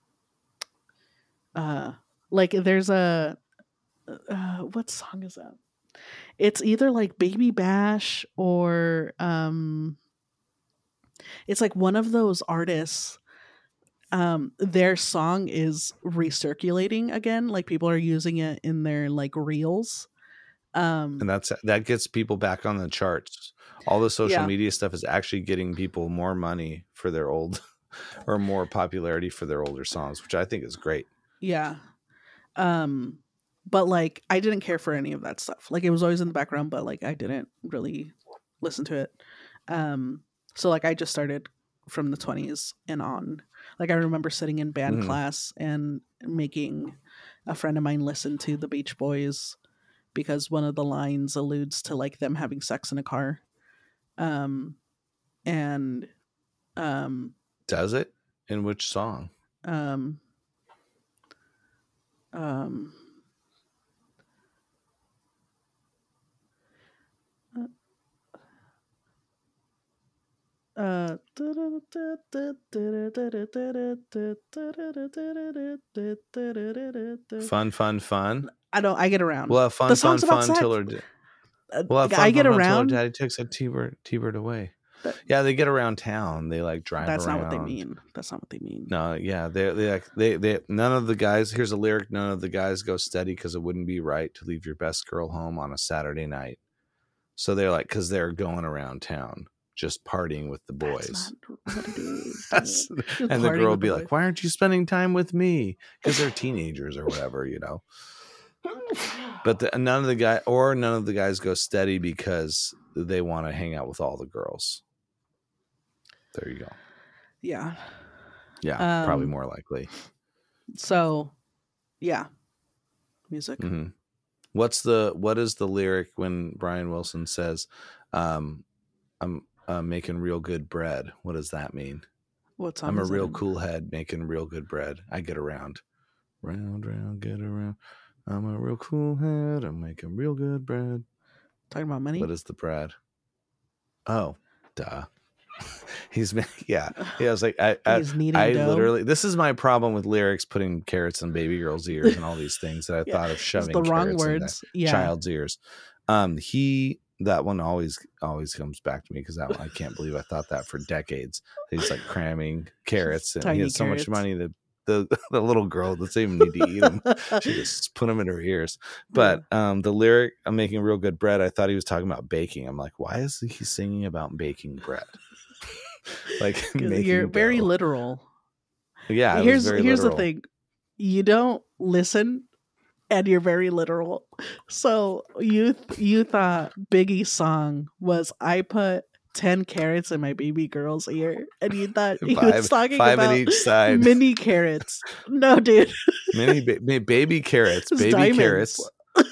[SPEAKER 2] uh, like there's a, uh, what song is that? It's either like Baby Bash or um, it's like one of those artists. Um, their song is recirculating again, like people are using it in their like reels. Um,
[SPEAKER 1] And that's that gets people back on the charts. All the social
[SPEAKER 2] Yeah.
[SPEAKER 1] media stuff is actually getting people more money for their old, or more popularity for their older songs, which I think is great.
[SPEAKER 2] yeah. Um, but like I didn't care for any of that stuff. Like it was always in the background, but like I didn't really listen to it. Um, so like I just started from the twenties and on. Like I remember sitting in band
[SPEAKER 1] Mhm.
[SPEAKER 2] class and making a friend of mine listen to the Beach Boys because one of the lines alludes to like them having sex in a car. Um, and um,
[SPEAKER 1] Does it? In which song?
[SPEAKER 2] um, um, uh,
[SPEAKER 1] Fun, fun, fun.
[SPEAKER 2] I don't. I get around.
[SPEAKER 1] We'll have fun,
[SPEAKER 2] The
[SPEAKER 1] fun,
[SPEAKER 2] song's about
[SPEAKER 1] fun
[SPEAKER 2] sex.
[SPEAKER 1] till her. d-
[SPEAKER 2] Uh,
[SPEAKER 1] We'll have fun,
[SPEAKER 2] I get
[SPEAKER 1] fun, fun till her
[SPEAKER 2] around.
[SPEAKER 1] daddy takes a T-bird, T-bird away.
[SPEAKER 2] That-
[SPEAKER 1] Yeah, they get around town. They like drive
[SPEAKER 2] That's
[SPEAKER 1] around.
[SPEAKER 2] not what they mean. That's not what they mean.
[SPEAKER 1] No, yeah, they they like they they none of the guys. Here's a lyric: none of the guys go steady because it wouldn't be right to leave your best girl home on a Saturday night. So they're like, because they're going around town just partying with the boys.
[SPEAKER 2] That's not what it is.
[SPEAKER 1] That's-
[SPEAKER 2] Just
[SPEAKER 1] and the
[SPEAKER 2] partying
[SPEAKER 1] girl
[SPEAKER 2] with
[SPEAKER 1] would be
[SPEAKER 2] the
[SPEAKER 1] like,
[SPEAKER 2] boys.
[SPEAKER 1] why aren't you spending time with me? Because they're teenagers or whatever, you know. But the, none of the guy or none of the guys go steady because they want to hang out with all the girls. There you go.
[SPEAKER 2] Yeah.
[SPEAKER 1] Yeah, probably
[SPEAKER 2] Um,
[SPEAKER 1] more likely.
[SPEAKER 2] So, yeah. Music.
[SPEAKER 1] hmm What's the what is the lyric when Brian Wilson says, um, "I'm uh, making real good bread"? What does that mean?
[SPEAKER 2] What song
[SPEAKER 1] I'm a
[SPEAKER 2] is that
[SPEAKER 1] real
[SPEAKER 2] in?
[SPEAKER 1] cool head making real good bread. I get around, round, round, get around. I'm a real cool head. I'm making real good bread.
[SPEAKER 2] Talking about money?
[SPEAKER 1] What is the bread? Oh, duh. He's yeah. Yeah, I was like, I, I,
[SPEAKER 2] He's kneading
[SPEAKER 1] I
[SPEAKER 2] dough.
[SPEAKER 1] literally. This is my problem with lyrics, putting carrots in baby girls' ears and all these things that I
[SPEAKER 2] Yeah,
[SPEAKER 1] thought of
[SPEAKER 2] It's
[SPEAKER 1] shoving
[SPEAKER 2] the wrong
[SPEAKER 1] carrots in the
[SPEAKER 2] words. Yeah.
[SPEAKER 1] child's ears. Um, he that one always always comes back to me because that one, I can't believe I thought that for decades. He's like cramming carrots, and
[SPEAKER 2] Tiny
[SPEAKER 1] he has so much
[SPEAKER 2] carrots.
[SPEAKER 1] money that the the little girl doesn't even need to eat them. She just put them in her ears. But um, the lyric, "I'm making real good bread," I thought he was talking about baking. I'm like, why is he singing about baking bread? Like
[SPEAKER 2] 'Cause
[SPEAKER 1] making
[SPEAKER 2] you're very
[SPEAKER 1] dough.
[SPEAKER 2] literal.
[SPEAKER 1] Yeah, it was
[SPEAKER 2] here's
[SPEAKER 1] very
[SPEAKER 2] here's
[SPEAKER 1] literal.
[SPEAKER 2] the thing. You don't listen and you're very literal. So you th- you thought Biggie's song was "I put ten carrots in my baby girl's ear," and you thought he
[SPEAKER 1] Five-
[SPEAKER 2] was talking
[SPEAKER 1] five on
[SPEAKER 2] about
[SPEAKER 1] each side.
[SPEAKER 2] mini carrots. No, dude.
[SPEAKER 1] Many ba- ba- baby carrots,
[SPEAKER 2] It's
[SPEAKER 1] baby
[SPEAKER 2] diamonds.
[SPEAKER 1] carrots.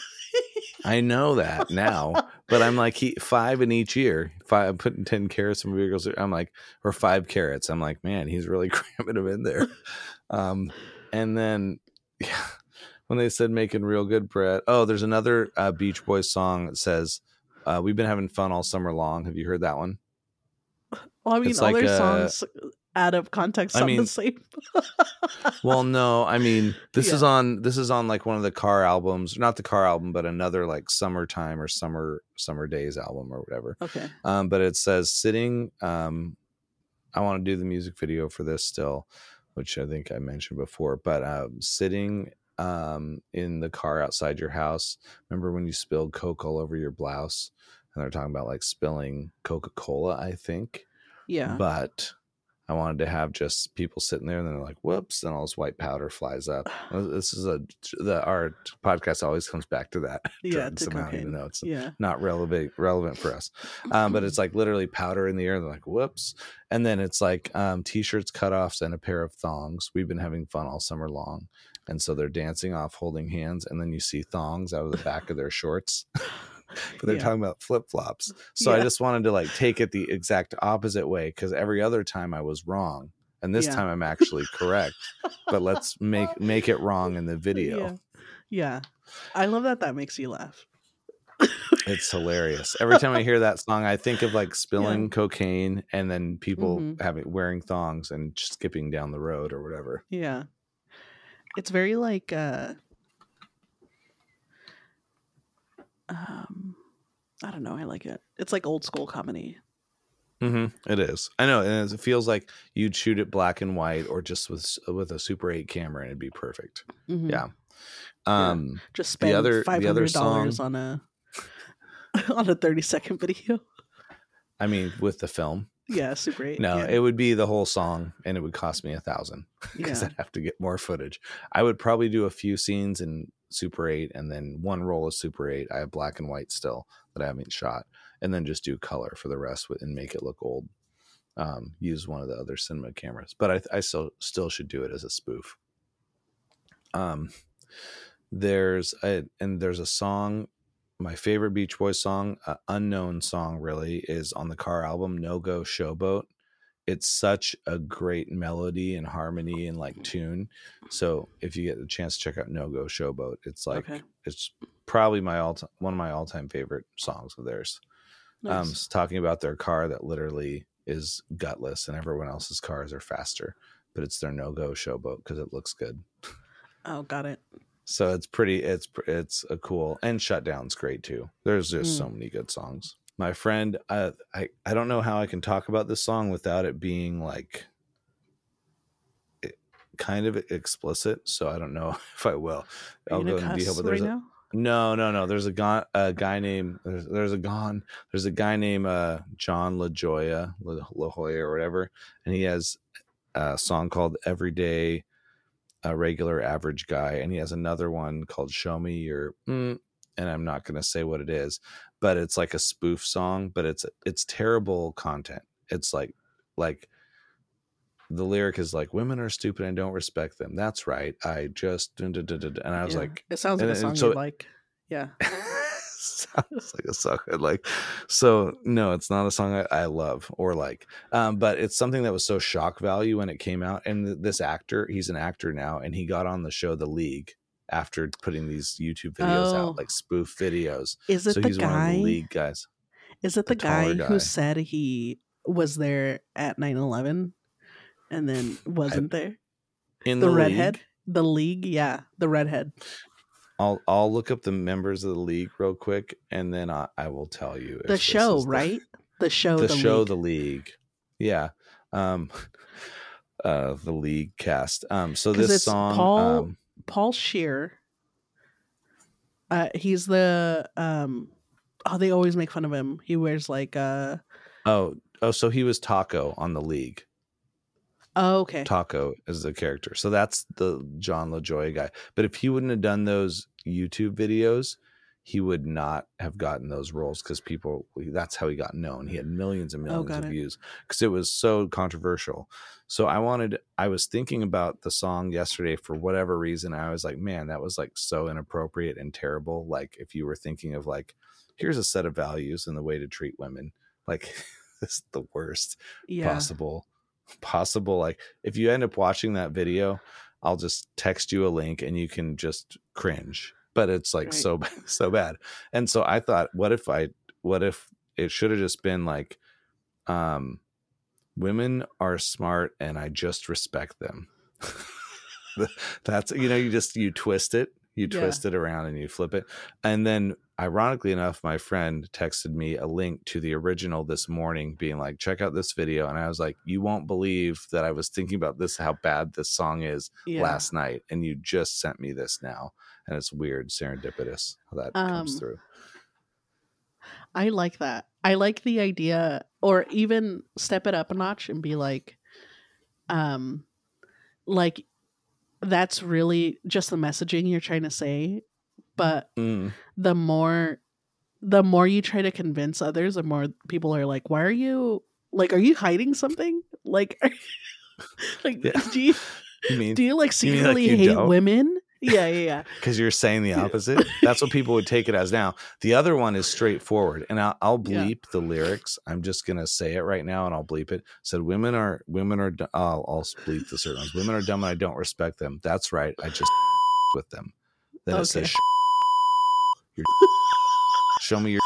[SPEAKER 1] I know that now, but I'm like, he five in each ear. Five, I'm putting ten carrots in my baby girl's ear. I'm like, or five carrots. I'm like, man, he's really cramming them in there. Um, and then, yeah, when they said making real good bread. Oh, there's another uh, Beach Boys song that says, uh, "We've been having fun all summer long." Have you heard that one?
[SPEAKER 2] Well, I mean,
[SPEAKER 1] It's
[SPEAKER 2] all
[SPEAKER 1] like
[SPEAKER 2] their
[SPEAKER 1] a-
[SPEAKER 2] songs out of context
[SPEAKER 1] I
[SPEAKER 2] sound
[SPEAKER 1] mean,
[SPEAKER 2] the same.
[SPEAKER 1] Well, no, I mean, this is
[SPEAKER 2] Yeah.
[SPEAKER 1] on this is on like one of the Car albums, not the Car album, but another like Summertime or Summer Summer Days album or whatever.
[SPEAKER 2] Okay.
[SPEAKER 1] Um, but it says sitting. Um, I want to do the music video for this still, which I think I mentioned before. But um, sitting um, in the car outside your house. Remember when you spilled Coke all over your blouse? And they're talking about like spilling Coca-Cola, I think.
[SPEAKER 2] Yeah.
[SPEAKER 1] But I wanted to have just people sitting there, and then they're like, "Whoops!" and all this white powder flies up. This is a the our podcast always comes back to that.
[SPEAKER 2] Yeah,
[SPEAKER 1] drug
[SPEAKER 2] to
[SPEAKER 1] somehow,
[SPEAKER 2] cocaine.
[SPEAKER 1] even though it's
[SPEAKER 2] Yeah.
[SPEAKER 1] not relevant relevant for us. Um, but it's like literally powder in the air. And they're like, "Whoops!" And then it's like um, t-shirts, cutoffs, and a pair of thongs. We've been having fun all summer long, and so they're dancing off, holding hands, and then you see thongs out of the back of their shorts. But they're
[SPEAKER 2] Yeah.
[SPEAKER 1] talking about flip-flops. So I
[SPEAKER 2] Yeah.
[SPEAKER 1] just wanted to like take it the exact opposite way, because every other time I was wrong, and this
[SPEAKER 2] Yeah.
[SPEAKER 1] time I'm actually correct. But let's make make it wrong in the video.
[SPEAKER 2] Yeah. Yeah. I love that that makes you laugh.
[SPEAKER 1] It's hilarious. Every time I hear that song, I think of like spilling
[SPEAKER 2] Yeah.
[SPEAKER 1] cocaine and then people
[SPEAKER 2] Mhm.
[SPEAKER 1] having wearing thongs and skipping down the road or whatever.
[SPEAKER 2] Yeah. It's very like uh um I don't know, I like it. It's like old school comedy.
[SPEAKER 1] Mm-hmm. It is. I know, and it feels like you'd shoot it black and white or just with with a Super eight camera, and it'd be perfect.
[SPEAKER 2] Mhm.
[SPEAKER 1] Yeah. Um.
[SPEAKER 2] Just
[SPEAKER 1] The
[SPEAKER 2] spend
[SPEAKER 1] other- the
[SPEAKER 2] five
[SPEAKER 1] other
[SPEAKER 2] hundred dollars
[SPEAKER 1] song-
[SPEAKER 2] on a on a thirty second video.
[SPEAKER 1] I mean, with the film,
[SPEAKER 2] Yeah, Super eight.
[SPEAKER 1] no,
[SPEAKER 2] yeah.
[SPEAKER 1] it would be the whole song, and it would cost me a thousand because
[SPEAKER 2] yeah.
[SPEAKER 1] I'd have to get more footage. I would probably do a few scenes in Super eight, and then one roll of Super eight. I have black and white still that I haven't shot, and then just do color for the rest with, and make it look old. Um, use one of the other cinema cameras, but I, I still still should do it as a spoof. Um, there's a and there's a song. My favorite Beach Boys song, uh, unknown song, really, is on the Car album, No Go Showboat. It's such a great melody and harmony and like tune. So if you get the chance to check out No Go Showboat, it's like
[SPEAKER 2] Okay.
[SPEAKER 1] it's probably my all one of my all time favorite songs of theirs. Um,
[SPEAKER 2] Nice.
[SPEAKER 1] it's talking about their car that literally is gutless, and everyone else's cars are faster, but it's their No Go Showboat because it looks good.
[SPEAKER 2] Oh, got it.
[SPEAKER 1] So it's pretty, it's, it's a cool, and Shutdown's great too. There's just
[SPEAKER 2] Mm.
[SPEAKER 1] so many good songs. My friend, uh, I, I don't know how I can talk about this song without it being like it, kind of explicit. So I don't know if I will.
[SPEAKER 2] Are
[SPEAKER 1] I'll
[SPEAKER 2] you
[SPEAKER 1] go
[SPEAKER 2] gonna
[SPEAKER 1] into detail,
[SPEAKER 2] cuss
[SPEAKER 1] but there's
[SPEAKER 2] right
[SPEAKER 1] a,
[SPEAKER 2] now?
[SPEAKER 1] No, no, no. There's a guy, a guy named there's, there's a gone. There's a guy named uh, John LaJoya, La, La Jolla or whatever, and he has a song called "Everyday a Regular Average Guy," and he has another one called "Show Me Your," mm, and I'm not going to say what it is, but it's like a spoof song, but it's it's terrible content. It's like like the lyric is like, "Women are stupid and don't respect them." That's right. I just and I was
[SPEAKER 2] Yeah.
[SPEAKER 1] like,
[SPEAKER 2] It sounds like
[SPEAKER 1] and,
[SPEAKER 2] a song
[SPEAKER 1] and so
[SPEAKER 2] you like. Yeah.
[SPEAKER 1] sounds like a song I like. So no, it's not a song I, I love or like. Um, but it's something that was so shock value when it came out. And th- this actor, he's an actor now, and he got on the show The League after putting these YouTube videos
[SPEAKER 2] Oh.
[SPEAKER 1] out, like spoof videos.
[SPEAKER 2] Is it
[SPEAKER 1] So
[SPEAKER 2] the
[SPEAKER 1] he's one of
[SPEAKER 2] guy?
[SPEAKER 1] the League guys.
[SPEAKER 2] Is it the
[SPEAKER 1] The taller
[SPEAKER 2] guy,
[SPEAKER 1] guy.
[SPEAKER 2] who said he was there at nine eleven and then wasn't there?
[SPEAKER 1] In
[SPEAKER 2] The
[SPEAKER 1] the,
[SPEAKER 2] redhead?
[SPEAKER 1] League,
[SPEAKER 2] The League? Yeah, the redhead.
[SPEAKER 1] I'll I'll look up the members of the League real quick, and then I, I will tell you. if
[SPEAKER 2] The
[SPEAKER 1] this
[SPEAKER 2] show,
[SPEAKER 1] is the-
[SPEAKER 2] right? The show,
[SPEAKER 1] the,
[SPEAKER 2] the,
[SPEAKER 1] show
[SPEAKER 2] League.
[SPEAKER 1] the League, yeah. Um, uh, the League cast. Um, so
[SPEAKER 2] 'Cause
[SPEAKER 1] this
[SPEAKER 2] it's
[SPEAKER 1] song,
[SPEAKER 2] Paul-
[SPEAKER 1] um,
[SPEAKER 2] Paul Scheer. Uh, he's the um. Oh, they always make fun of him. He wears like uh.
[SPEAKER 1] oh oh, so he was Taco on the League.
[SPEAKER 2] Oh, okay.
[SPEAKER 1] Taco is the character, so that's the John LaJoya guy. But if he wouldn't have done those YouTube videos, he would not have gotten those roles, because people, that's how he got known. He had millions and millions
[SPEAKER 2] got
[SPEAKER 1] of
[SPEAKER 2] it.
[SPEAKER 1] views because it was so controversial. So I wanted, I was thinking about the song yesterday for whatever reason. I was like, man, that was like so inappropriate and terrible. Like if you were thinking of like, here's a set of values and the way to treat women, like this is the worst
[SPEAKER 2] Yeah.
[SPEAKER 1] possible possible. Like if you end up watching that video, I'll just text you a link and you can just cringe. But it's like
[SPEAKER 2] Right.
[SPEAKER 1] so so bad. And so I thought, what if I what if it should have just been like, um women are smart and I just respect them. That's, you know, you just you twist it, you
[SPEAKER 2] Yeah.
[SPEAKER 1] twist it around and you flip it. And then ironically enough, my friend texted me a link to the original this morning being like, check out this video. And I was like, you won't believe that I was thinking about this, how bad this song is
[SPEAKER 2] Yeah.
[SPEAKER 1] last night. And you just sent me this now. And it's weird, serendipitous how that comes
[SPEAKER 2] Um,
[SPEAKER 1] through.
[SPEAKER 2] I like that. I like the idea, or even step it up a notch and be like, um, like that's really just the messaging you're trying to say. But
[SPEAKER 1] Mm.
[SPEAKER 2] the more, the more you try to convince others, the more people are like, "Why are you like? Are you hiding something? Like, like
[SPEAKER 1] Yeah.
[SPEAKER 2] do you
[SPEAKER 1] You mean
[SPEAKER 2] do you like
[SPEAKER 1] you mean like
[SPEAKER 2] secretly
[SPEAKER 1] you
[SPEAKER 2] hate
[SPEAKER 1] don't?
[SPEAKER 2] women?" Yeah, yeah, yeah.
[SPEAKER 1] because you're saying the opposite? That's what people would take it as now. The other one is straightforward, and I'll, I'll
[SPEAKER 2] Yeah.
[SPEAKER 1] bleep the lyrics. I'm just gonna say it right now, and I'll bleep it. Said women are women are. du- I'll, I'll bleep the certain ones. Women are dumb, and I don't respect them. That's right. I just with them. Then it
[SPEAKER 2] Okay.
[SPEAKER 1] says your show me your,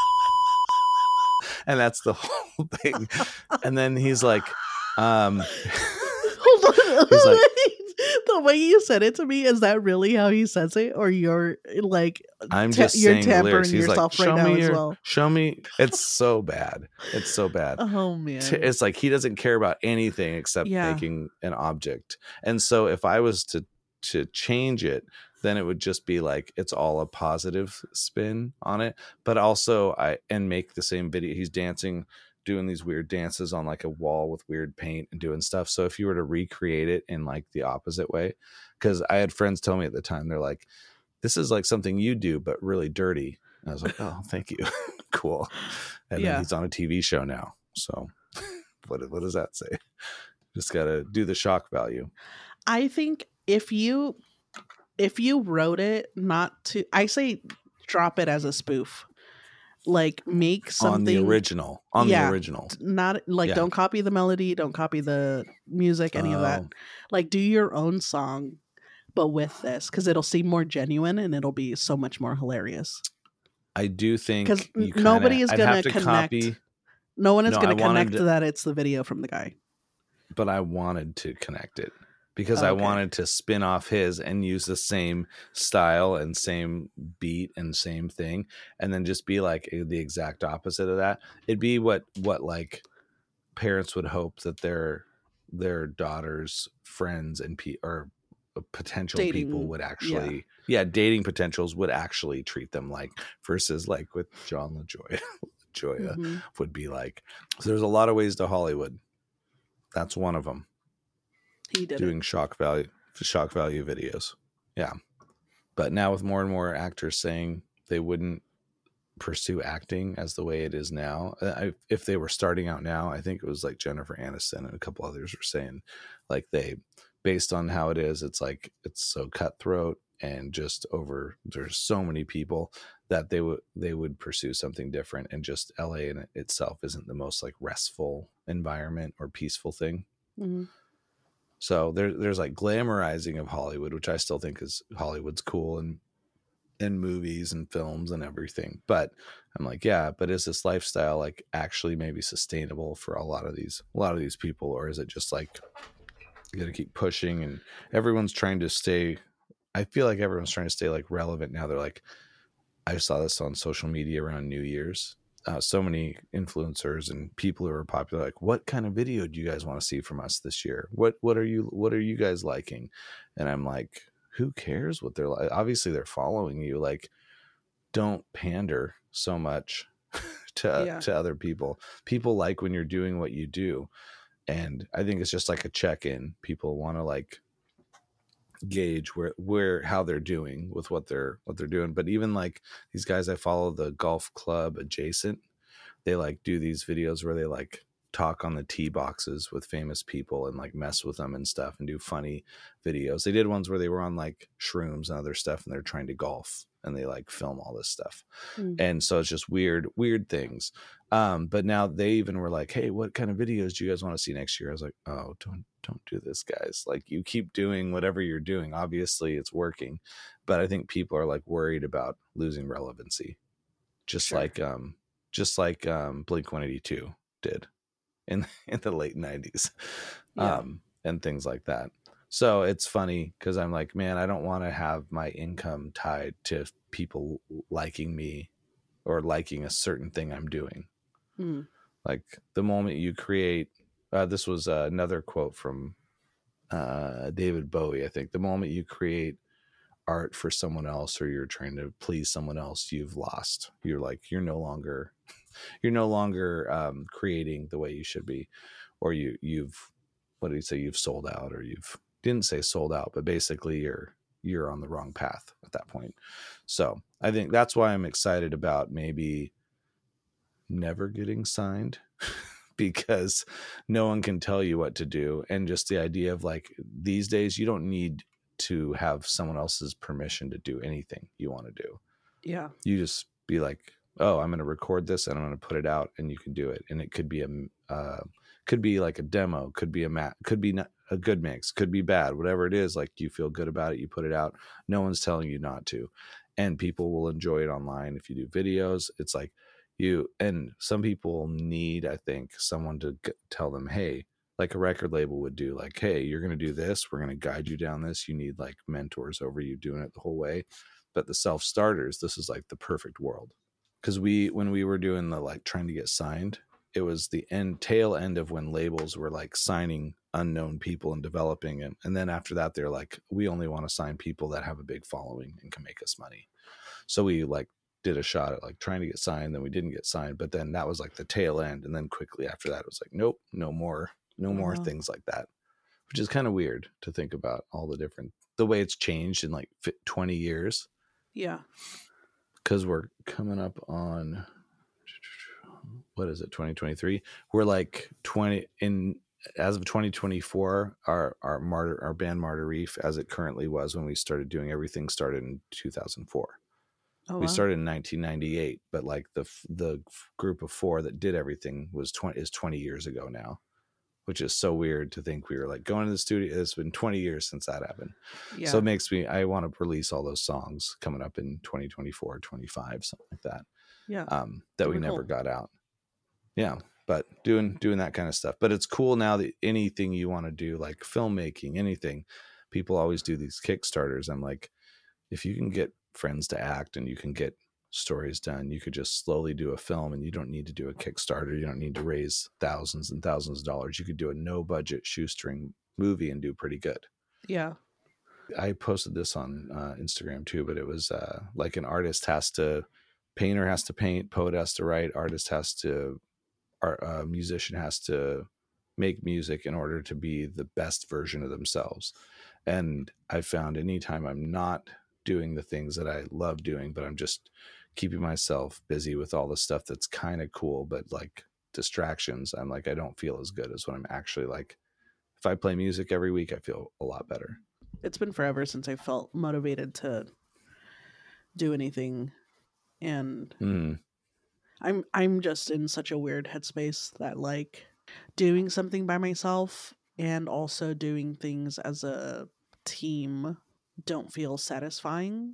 [SPEAKER 1] and that's the whole thing. And then he's like, um,
[SPEAKER 2] Hold on.
[SPEAKER 1] He's like-
[SPEAKER 2] The way you said it to me, is that really how he says it, or you're like
[SPEAKER 1] I'm
[SPEAKER 2] ta-
[SPEAKER 1] just
[SPEAKER 2] you're
[SPEAKER 1] saying the lyrics.
[SPEAKER 2] tampering
[SPEAKER 1] He's like,
[SPEAKER 2] yourself
[SPEAKER 1] show
[SPEAKER 2] right now
[SPEAKER 1] me
[SPEAKER 2] as
[SPEAKER 1] your,
[SPEAKER 2] well?
[SPEAKER 1] show me. It's so bad. It's so bad.
[SPEAKER 2] Oh man,
[SPEAKER 1] T- it's like he doesn't care about anything except
[SPEAKER 2] Yeah.
[SPEAKER 1] making an object. And so if I was to to change it, then it would just be like it's all a positive spin on it. But also I and make the same video. He's dancing, doing these weird dances on like a wall with weird paint and doing stuff. So if you were to recreate it in like the opposite way, because I had friends tell me at the time, they're like, this is like something you do, but really dirty. And I was like, oh, thank you. Cool. And
[SPEAKER 2] Yeah.
[SPEAKER 1] then he's on a T V show now. So what, what does that say? Just got to do the shock value.
[SPEAKER 2] I think if you if you wrote it not to, I say drop it as a spoof. Like make something
[SPEAKER 1] on the original, on
[SPEAKER 2] Yeah.
[SPEAKER 1] the original.
[SPEAKER 2] not like
[SPEAKER 1] Yeah.
[SPEAKER 2] don't copy the melody, don't copy the music, any of that.
[SPEAKER 1] Oh,
[SPEAKER 2] Like do your own song, but with this, because it'll seem more genuine and it'll be so much more hilarious.
[SPEAKER 1] I do think
[SPEAKER 2] 'Cause
[SPEAKER 1] you
[SPEAKER 2] n- nobody
[SPEAKER 1] kinda-
[SPEAKER 2] is
[SPEAKER 1] I'd
[SPEAKER 2] gonna
[SPEAKER 1] have to
[SPEAKER 2] connect.
[SPEAKER 1] copy,
[SPEAKER 2] No one is
[SPEAKER 1] No,
[SPEAKER 2] going
[SPEAKER 1] I
[SPEAKER 2] to
[SPEAKER 1] wanted
[SPEAKER 2] connect
[SPEAKER 1] to-
[SPEAKER 2] that it's the video from the guy.
[SPEAKER 1] but I wanted to connect it because I
[SPEAKER 2] Okay.
[SPEAKER 1] wanted to spin off his and use the same style and same beat and same thing, and then just be like the exact opposite of that. It'd be what what like parents would hope that their their daughters' friends and pe- or potential
[SPEAKER 2] Dating,
[SPEAKER 1] people would actually, yeah. yeah, dating potentials would actually treat them like, versus like with John LaJoya, Joya
[SPEAKER 2] Mm-hmm.
[SPEAKER 1] would be like. So there's a lot of ways to Hollywood. That's one of them.
[SPEAKER 2] He did
[SPEAKER 1] doing
[SPEAKER 2] it.
[SPEAKER 1] shock value, shock value videos. Yeah. But now with more and more actors saying they wouldn't pursue acting as the way it is now, I, if they were starting out now, I think it was like Jennifer Aniston and a couple others were saying like they, based on how it is, it's like, it's so cutthroat and just over, there's so many people that they would, they would pursue something different. And just L A in itself isn't the most like restful environment or peaceful thing.
[SPEAKER 2] Mm-hmm.
[SPEAKER 1] So there, there's like glamorizing of Hollywood, which I still think is Hollywood's cool and in movies and films and everything. But I'm like, yeah, but is this lifestyle like actually maybe sustainable for a lot of these, a lot of these people? Or is it just like, you got to keep pushing and everyone's trying to stay. I feel like everyone's trying to stay like relevant now. They're like, I saw this on social media around New Year's. Uh, so many influencers and people who are popular, like, what kind of video do you guys want to see from us this year? What, what are you, what are you guys liking? And I'm like, who cares what they're like? Obviously they're following you. Like, don't pander so much to,
[SPEAKER 2] Yeah.
[SPEAKER 1] to other people. People like when you're doing what you do. And I think it's just like a check-in. People want to like gauge where, where, how they're doing with what they're, what they're doing. But even like these guys I follow, the golf club adjacent, they like do these videos where they like talk on the tee boxes with famous people and like mess with them and stuff and do funny videos. They did ones where they were on like shrooms and other stuff and they're trying to golf and they like film all this stuff. Mm. And so it's just weird, weird things. Um, but now they even were like, hey, what kind of videos do you guys want to see next year? I was like, oh, don't, don't do this, guys. Like, you keep doing whatever you're doing. Obviously it's working, but I think people are like worried about losing relevancy. Just sure. like, um, just like, um, Blink one eighty-two did in, in the late nineties, yeah. um, and things like that. So it's funny because I'm like, man, I don't want to have my income tied to people liking me or liking a certain thing I'm doing. Mm. Like the moment you create, uh, this was uh, another quote from uh, David Bowie, I think. The moment you create art for someone else or you're trying to please someone else, you've lost. You're like, you're no longer, you're no longer um, creating the way you should be, or you, you've, what do you say? You've sold out, or you've, didn't say sold out, but basically you're, you're on the wrong path at that point. So I think that's why I'm excited about maybe never getting signed because no one can tell you what to do. And just the idea of like, these days, you don't need to have someone else's permission to do anything you want to do.
[SPEAKER 2] Yeah.
[SPEAKER 1] You just be like, oh, I'm going to record this and I'm going to put it out, and you can do it. And it could be a, uh, could be like a demo, could be a mat, could be not a good mix, could be bad, whatever it is. Like, you feel good about it, you put it out. No one's telling you not to, and people will enjoy it online. If you do videos, it's like you, and some people need, I think, someone to g- tell them, hey, like a record label would do, like, hey, you're going to do this. We're going to guide you down this. You need like mentors over you doing it the whole way. But the self-starters, this is like the perfect world. Because we, when we were doing the like trying to get signed, it was the end tail end of when labels were like signing unknown people and developing it. And then after that, they're like, we only want to sign people that have a big following and can make us money. So we like did a shot at like trying to get signed, then we didn't get signed. But then that was like the tail end. And then quickly after that, it was like, nope, no more, no more uh-huh. things like that, which is kind of weird to think about all the different, the way it's changed in like twenty years.
[SPEAKER 2] Yeah.
[SPEAKER 1] Because we're coming up on, what is it, twenty twenty-three? We're like twenty in, as of twenty twenty-four, our our martyr our band Martyr Reef, as it currently was when we started doing everything, started in two thousand four. Oh, wow. We started in nineteen ninety-eight, but like the the group of four that did everything was twenty is twenty years ago now, which is so weird to think we were like going to the studio. It's been twenty years since that happened. Yeah. So it makes me, I want to release all those songs coming up in twenty twenty-four, twenty-five, something like that.
[SPEAKER 2] Yeah.
[SPEAKER 1] Um, that Super we never cool. got out. Yeah. But doing, doing that kind of stuff. But it's cool now that anything you want to do, like filmmaking, anything, people always do these Kickstarters. I'm like, if you can get friends to act and you can get stories done, you could just slowly do a film, and you don't need to do a Kickstarter. You don't need to raise thousands and thousands of dollars. You could do a no budget shoestring movie and do pretty good.
[SPEAKER 2] Yeah.
[SPEAKER 1] I posted this on uh, Instagram too, but it was uh, like an artist has to, painter has to paint, poet has to write, artist has to, art, uh, musician has to make music in order to be the best version of themselves. And I found anytime I'm not doing the things that I love doing, but I'm just keeping myself busy with all the stuff that's kind of cool, but like distractions, I'm like, I don't feel as good as when I'm actually like, if I play music every week, I feel a lot better.
[SPEAKER 2] It's been forever since I felt motivated to do anything, and
[SPEAKER 1] Mm.
[SPEAKER 2] I'm I'm just in such a weird headspace that like doing something by myself and also doing things as a team don't feel satisfying.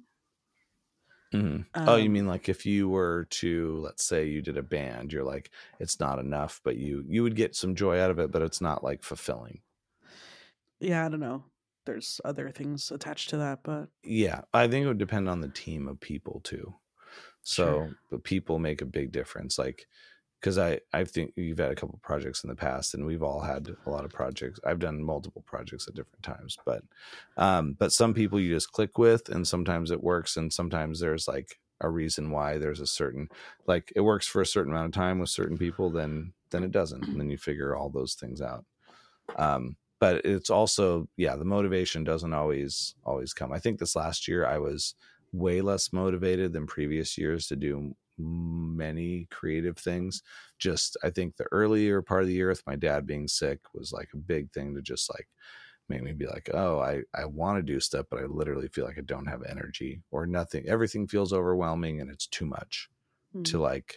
[SPEAKER 1] Mm.
[SPEAKER 2] Um,
[SPEAKER 1] Oh, you mean like if you were to, let's say you did a band, you're like, it's not enough, but you you would get some joy out of it, but it's not like fulfilling.
[SPEAKER 2] Yeah, I don't know. There's other things attached to that, but
[SPEAKER 1] Yeah, I think it would depend on the team of people too. So,
[SPEAKER 2] sure.
[SPEAKER 1] but people make a big difference. Like, because I I think you've had a couple projects in the past, and we've all had a lot of projects. I've done multiple projects at different times, but um, but some people you just click with, and sometimes it works, and sometimes there's like a reason why there's a certain, like it works for a certain amount of time with certain people, then then it doesn't, and then you figure all those things out. Um, but it's also, yeah, the motivation doesn't always always come. I think this last year I was way less motivated than previous years to do many creative things. Just, I think the earlier part of the year with my dad being sick was like a big thing to just like make me be like, oh, I, I want to do stuff, but I literally feel like I don't have energy or nothing. Everything feels overwhelming and it's too much
[SPEAKER 2] Mm.
[SPEAKER 1] to like,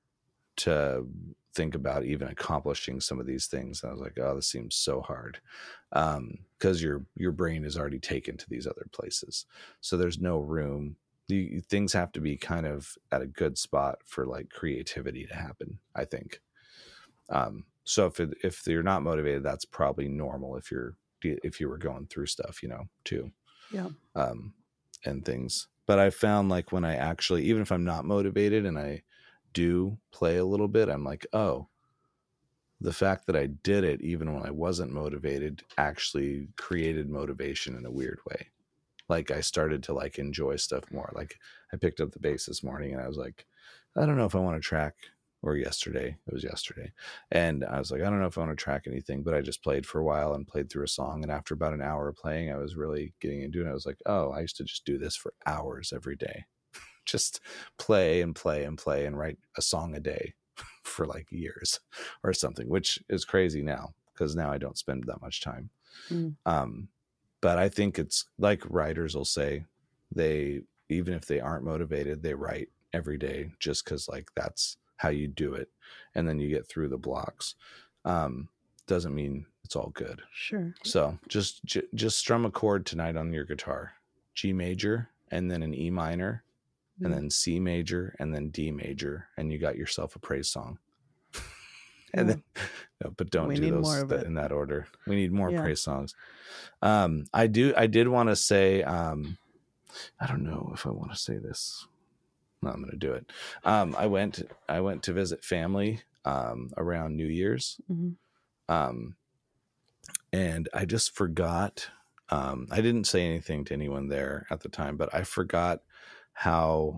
[SPEAKER 1] to think about even accomplishing some of these things. And I was like, oh, this seems so hard. Um, because your your brain is already taken to these other places. So there's no room. The things have to be kind of at a good spot for like creativity to happen, I think. Um, so if it, if you're not motivated, that's probably normal if you're if you were going through stuff, you know, too.
[SPEAKER 2] Yeah.
[SPEAKER 1] Um, and things. But I found like when I actually, even if I'm not motivated and I do play a little bit, I'm like, oh, the fact that I did it even when I wasn't motivated actually created motivation in a weird way. Like I started to like enjoy stuff more. Like I picked up the bass this morning and I was like, I don't know if I want to track, or yesterday, it was yesterday. And I was like, I don't know if I want to track anything, but I just played for a while and played through a song. And after about an hour of playing, I was really getting into it. I was like, oh, I used to just do this for hours every day. Just play and play and play and write a song a day for like years or something, which is crazy now because now I don't spend that much time.
[SPEAKER 2] Mm.
[SPEAKER 1] Um, but I think it's like writers will say, they, even if they aren't motivated, they write every day just because like that's how you do it. And then you get through the blocks. Um, doesn't mean it's all good.
[SPEAKER 2] Sure.
[SPEAKER 1] So just, j- just strum a chord tonight on your guitar, G major, and then an E minor, and then C major, and then D major, and you got yourself a praise song. And
[SPEAKER 2] Yeah.
[SPEAKER 1] then, no, but don't
[SPEAKER 2] We
[SPEAKER 1] do
[SPEAKER 2] need
[SPEAKER 1] those
[SPEAKER 2] more of
[SPEAKER 1] th-
[SPEAKER 2] it.
[SPEAKER 1] in that order. We need more
[SPEAKER 2] Yeah.
[SPEAKER 1] praise songs. Um, I do. I did want to say. Um, I don't know if I want to say this. No, I'm going to do it. Um, I went. I went to visit family um, around New Year's,
[SPEAKER 2] Mhm.
[SPEAKER 1] um, and I just forgot. Um, I didn't say anything to anyone there at the time, but I forgot how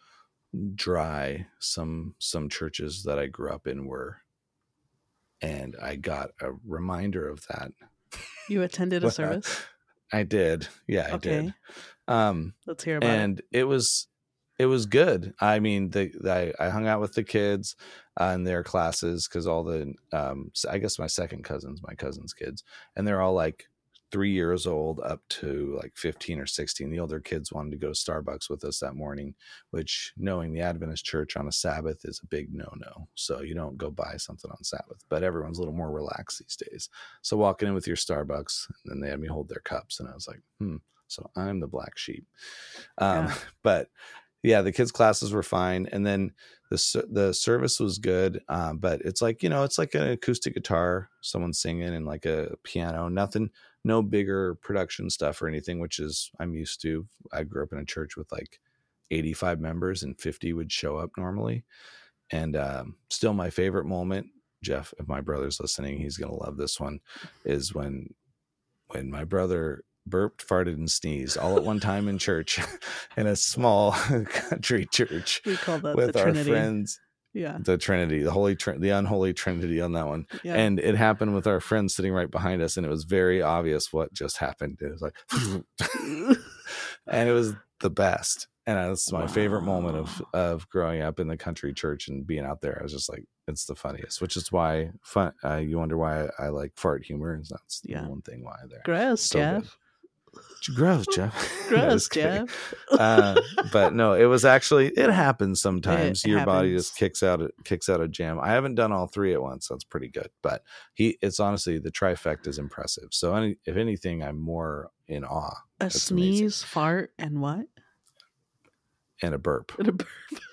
[SPEAKER 1] dry some some churches that I grew up in were. And I got a reminder of that.
[SPEAKER 2] You attended a service?
[SPEAKER 1] I did. Yeah, I
[SPEAKER 2] Okay.
[SPEAKER 1] did. Um,
[SPEAKER 2] Let's hear about
[SPEAKER 1] and
[SPEAKER 2] it.
[SPEAKER 1] it was, it was good. I mean, the, the I, I hung out with the kids uh, in their classes because all the, um, I guess my second cousins, my cousin's kids, and they're all like three years old up to like fifteen or sixteen. The older kids wanted to go to Starbucks with us that morning, which, knowing the Adventist church on a Sabbath is a big no-no. So you don't go buy something on Sabbath, but everyone's a little more relaxed these days. So walking in with your Starbucks, and then they had me hold their cups, and I was like, hmm, so I'm the black sheep. Um,
[SPEAKER 2] Yeah.
[SPEAKER 1] But yeah, the kids' classes were fine. And then the the service was good. Um, but it's like, you know, it's like an acoustic guitar, someone singing, and like a piano, nothing, no bigger production stuff or anything, which is I'm used to. I grew up in a church with like eighty-five members and fifty would show up normally. And um, still my favorite moment, Jeff, if my brother's listening, he's going to love this one, is when, when my brother burped, farted, and sneezed all at one time in church, in a small country church.
[SPEAKER 2] We call that
[SPEAKER 1] with
[SPEAKER 2] the
[SPEAKER 1] our
[SPEAKER 2] Trinity.
[SPEAKER 1] friends.
[SPEAKER 2] Yeah,
[SPEAKER 1] the Trinity, the holy, tr- the unholy Trinity on that one.
[SPEAKER 2] yeah.
[SPEAKER 1] And it happened with our friend sitting right behind us, and it was very obvious what just happened. It was like, and it was the best. And that's my wow. favorite moment of of growing up in the country church and being out there. I was just like, it's the funniest, which is why fun. Uh, you wonder why I, I like fart humor, and that's yeah. the one thing why they're
[SPEAKER 2] gross, so Jeff.
[SPEAKER 1] Good. Gross, Jeff.
[SPEAKER 2] Gross, Jeff.
[SPEAKER 1] uh, but no, it was actually it happens sometimes.
[SPEAKER 2] It
[SPEAKER 1] Your
[SPEAKER 2] happens.
[SPEAKER 1] body just kicks out kicks out a jam. I haven't done all three at once. That's pretty good. But he, it's honestly the trifecta is impressive. So any, if anything, I'm more in awe.
[SPEAKER 2] A
[SPEAKER 1] it's
[SPEAKER 2] sneeze,
[SPEAKER 1] amazing.
[SPEAKER 2] fart, and what?
[SPEAKER 1] And a burp.
[SPEAKER 2] And a burp.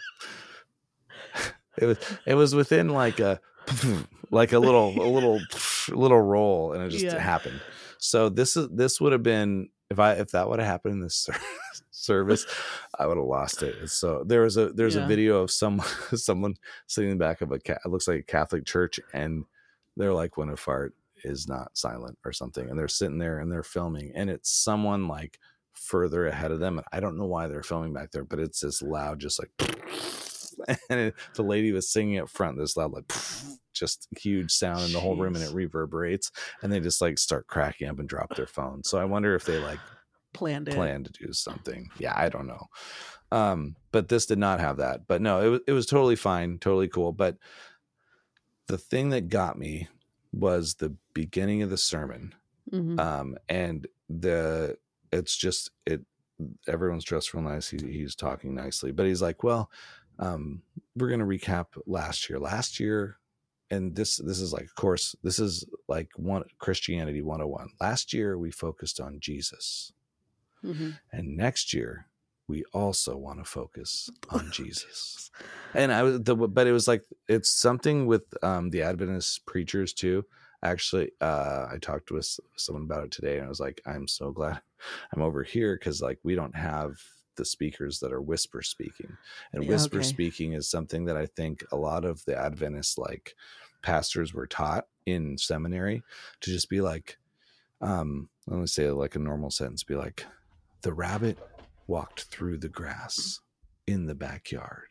[SPEAKER 1] it was it was within like a like a little a little little roll, and it just
[SPEAKER 2] Yeah.
[SPEAKER 1] happened. So this is this would have been if I if that would have happened in this service, I would have lost it. So there was a there's
[SPEAKER 2] Yeah.
[SPEAKER 1] a video of some someone sitting in the back of a it looks like a Catholic church, and they're like when a fart is not silent or something, and they're sitting there and they're filming, and it's someone like further ahead of them, and I don't know why they're filming back there, but it's this loud, just like, and it, the lady was singing up front, this loud like. Just huge sound in the whole room, and it reverberates, and they just like start cracking up and drop their phone. So I wonder if they like
[SPEAKER 2] planned it.
[SPEAKER 1] planned to do something. Yeah, I don't know. Um, but this did not have that. But no, it was it was totally fine, totally cool. But the thing that got me was the beginning of the sermon,
[SPEAKER 2] Mm-hmm.
[SPEAKER 1] um, and the it's just it. Everyone's dressed real nice. He, he's talking nicely, but he's like, "Well, um, we're gonna recap last year. Last year." And this this is like, of course, this is like one Christianity one oh one. Last year we focused on Jesus,
[SPEAKER 2] Mm-hmm.
[SPEAKER 1] and next year we also want to focus on Jesus. And I was, the, but it was like it's something with um, the Adventist preachers too. Actually, uh, I talked with someone about it today, and I was like, I'm so glad I'm over here because like we don't have the speakers that are whisper speaking, and
[SPEAKER 2] Yeah,
[SPEAKER 1] whisper
[SPEAKER 2] okay.
[SPEAKER 1] speaking is something that I think a lot of the Adventist like pastors were taught in seminary to just be like, um, let me say it like a normal sentence, be like, the rabbit walked through the grass in the backyard,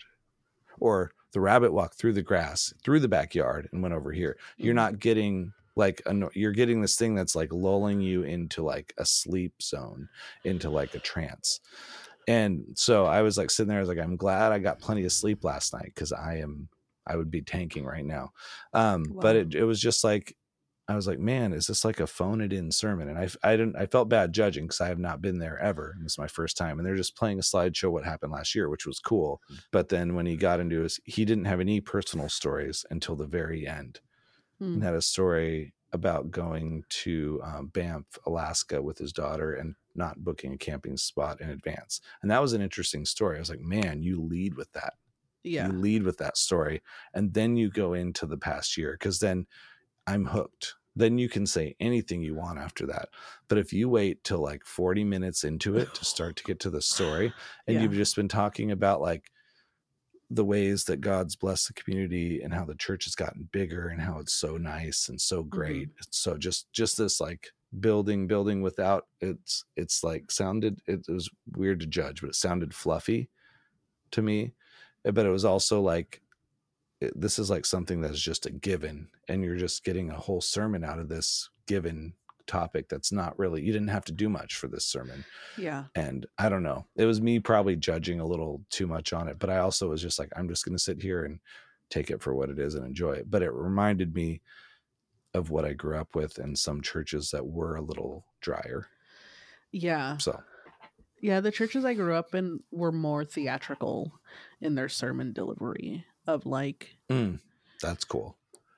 [SPEAKER 1] or the rabbit walked through the grass through the backyard and went over here. You're not getting like a, you're getting this thing that's like lulling you into like a sleep zone, into like a trance. And so I was like sitting there, I was like, I'm glad I got plenty of sleep last night, because I am, I would be tanking right now. Um,
[SPEAKER 2] Wow.
[SPEAKER 1] But it, it was just like, I was like, man, is this like a phone it in sermon? And I, I didn't, I felt bad judging because I have not been there ever. And this is my first time. And they're just playing a slideshow what happened last year, which was cool. But then when he got into his, he didn't have any personal stories until the very end.
[SPEAKER 2] Mm.
[SPEAKER 1] And had a story about going to um, Banff, Alaska with his daughter and not booking a camping spot in advance. And that was an interesting story. I was like, man, you lead with that.
[SPEAKER 2] Yeah.
[SPEAKER 1] You lead with that story. And then you go into the past year, because then I'm hooked. Then you can say anything you want after that. But if you wait till like forty minutes into it to start to get to the story, and
[SPEAKER 2] Yeah.
[SPEAKER 1] you've just been talking about like the ways that God's blessed the community and how the church has gotten bigger and how it's so nice and so great.
[SPEAKER 2] Mm-hmm.
[SPEAKER 1] It's so just, just this like building, building without it's, it's like sounded, it was weird to judge, but it sounded fluffy to me. But it was also like, it, this is like something that's just a given, and you're just getting a whole sermon out of this given topic. That's not really, you didn't have to do much for this sermon.
[SPEAKER 2] Yeah.
[SPEAKER 1] And I don't know, it was me probably judging a little too much on it, but I also was just like, I'm just going to sit here and take it for what it is and enjoy it. But it reminded me of what I grew up with and some churches that were a little drier.
[SPEAKER 2] Yeah.
[SPEAKER 1] So
[SPEAKER 2] Yeah, the churches I grew up in were more theatrical in their sermon delivery of like
[SPEAKER 1] mm, that's cool.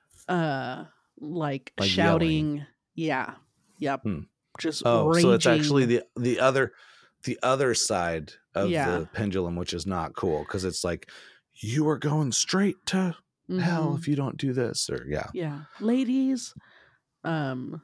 [SPEAKER 2] uh like,
[SPEAKER 1] Like
[SPEAKER 2] shouting.
[SPEAKER 1] yelling.
[SPEAKER 2] Yeah. Yep.
[SPEAKER 1] Hmm.
[SPEAKER 2] Just
[SPEAKER 1] Oh,
[SPEAKER 2] raging.
[SPEAKER 1] so it's actually the the other the other side of
[SPEAKER 2] Yeah.
[SPEAKER 1] the pendulum, which is not cool, because it's like you are going straight to
[SPEAKER 2] Mhm.
[SPEAKER 1] hell if you don't do this, or yeah.
[SPEAKER 2] Yeah. Ladies. Um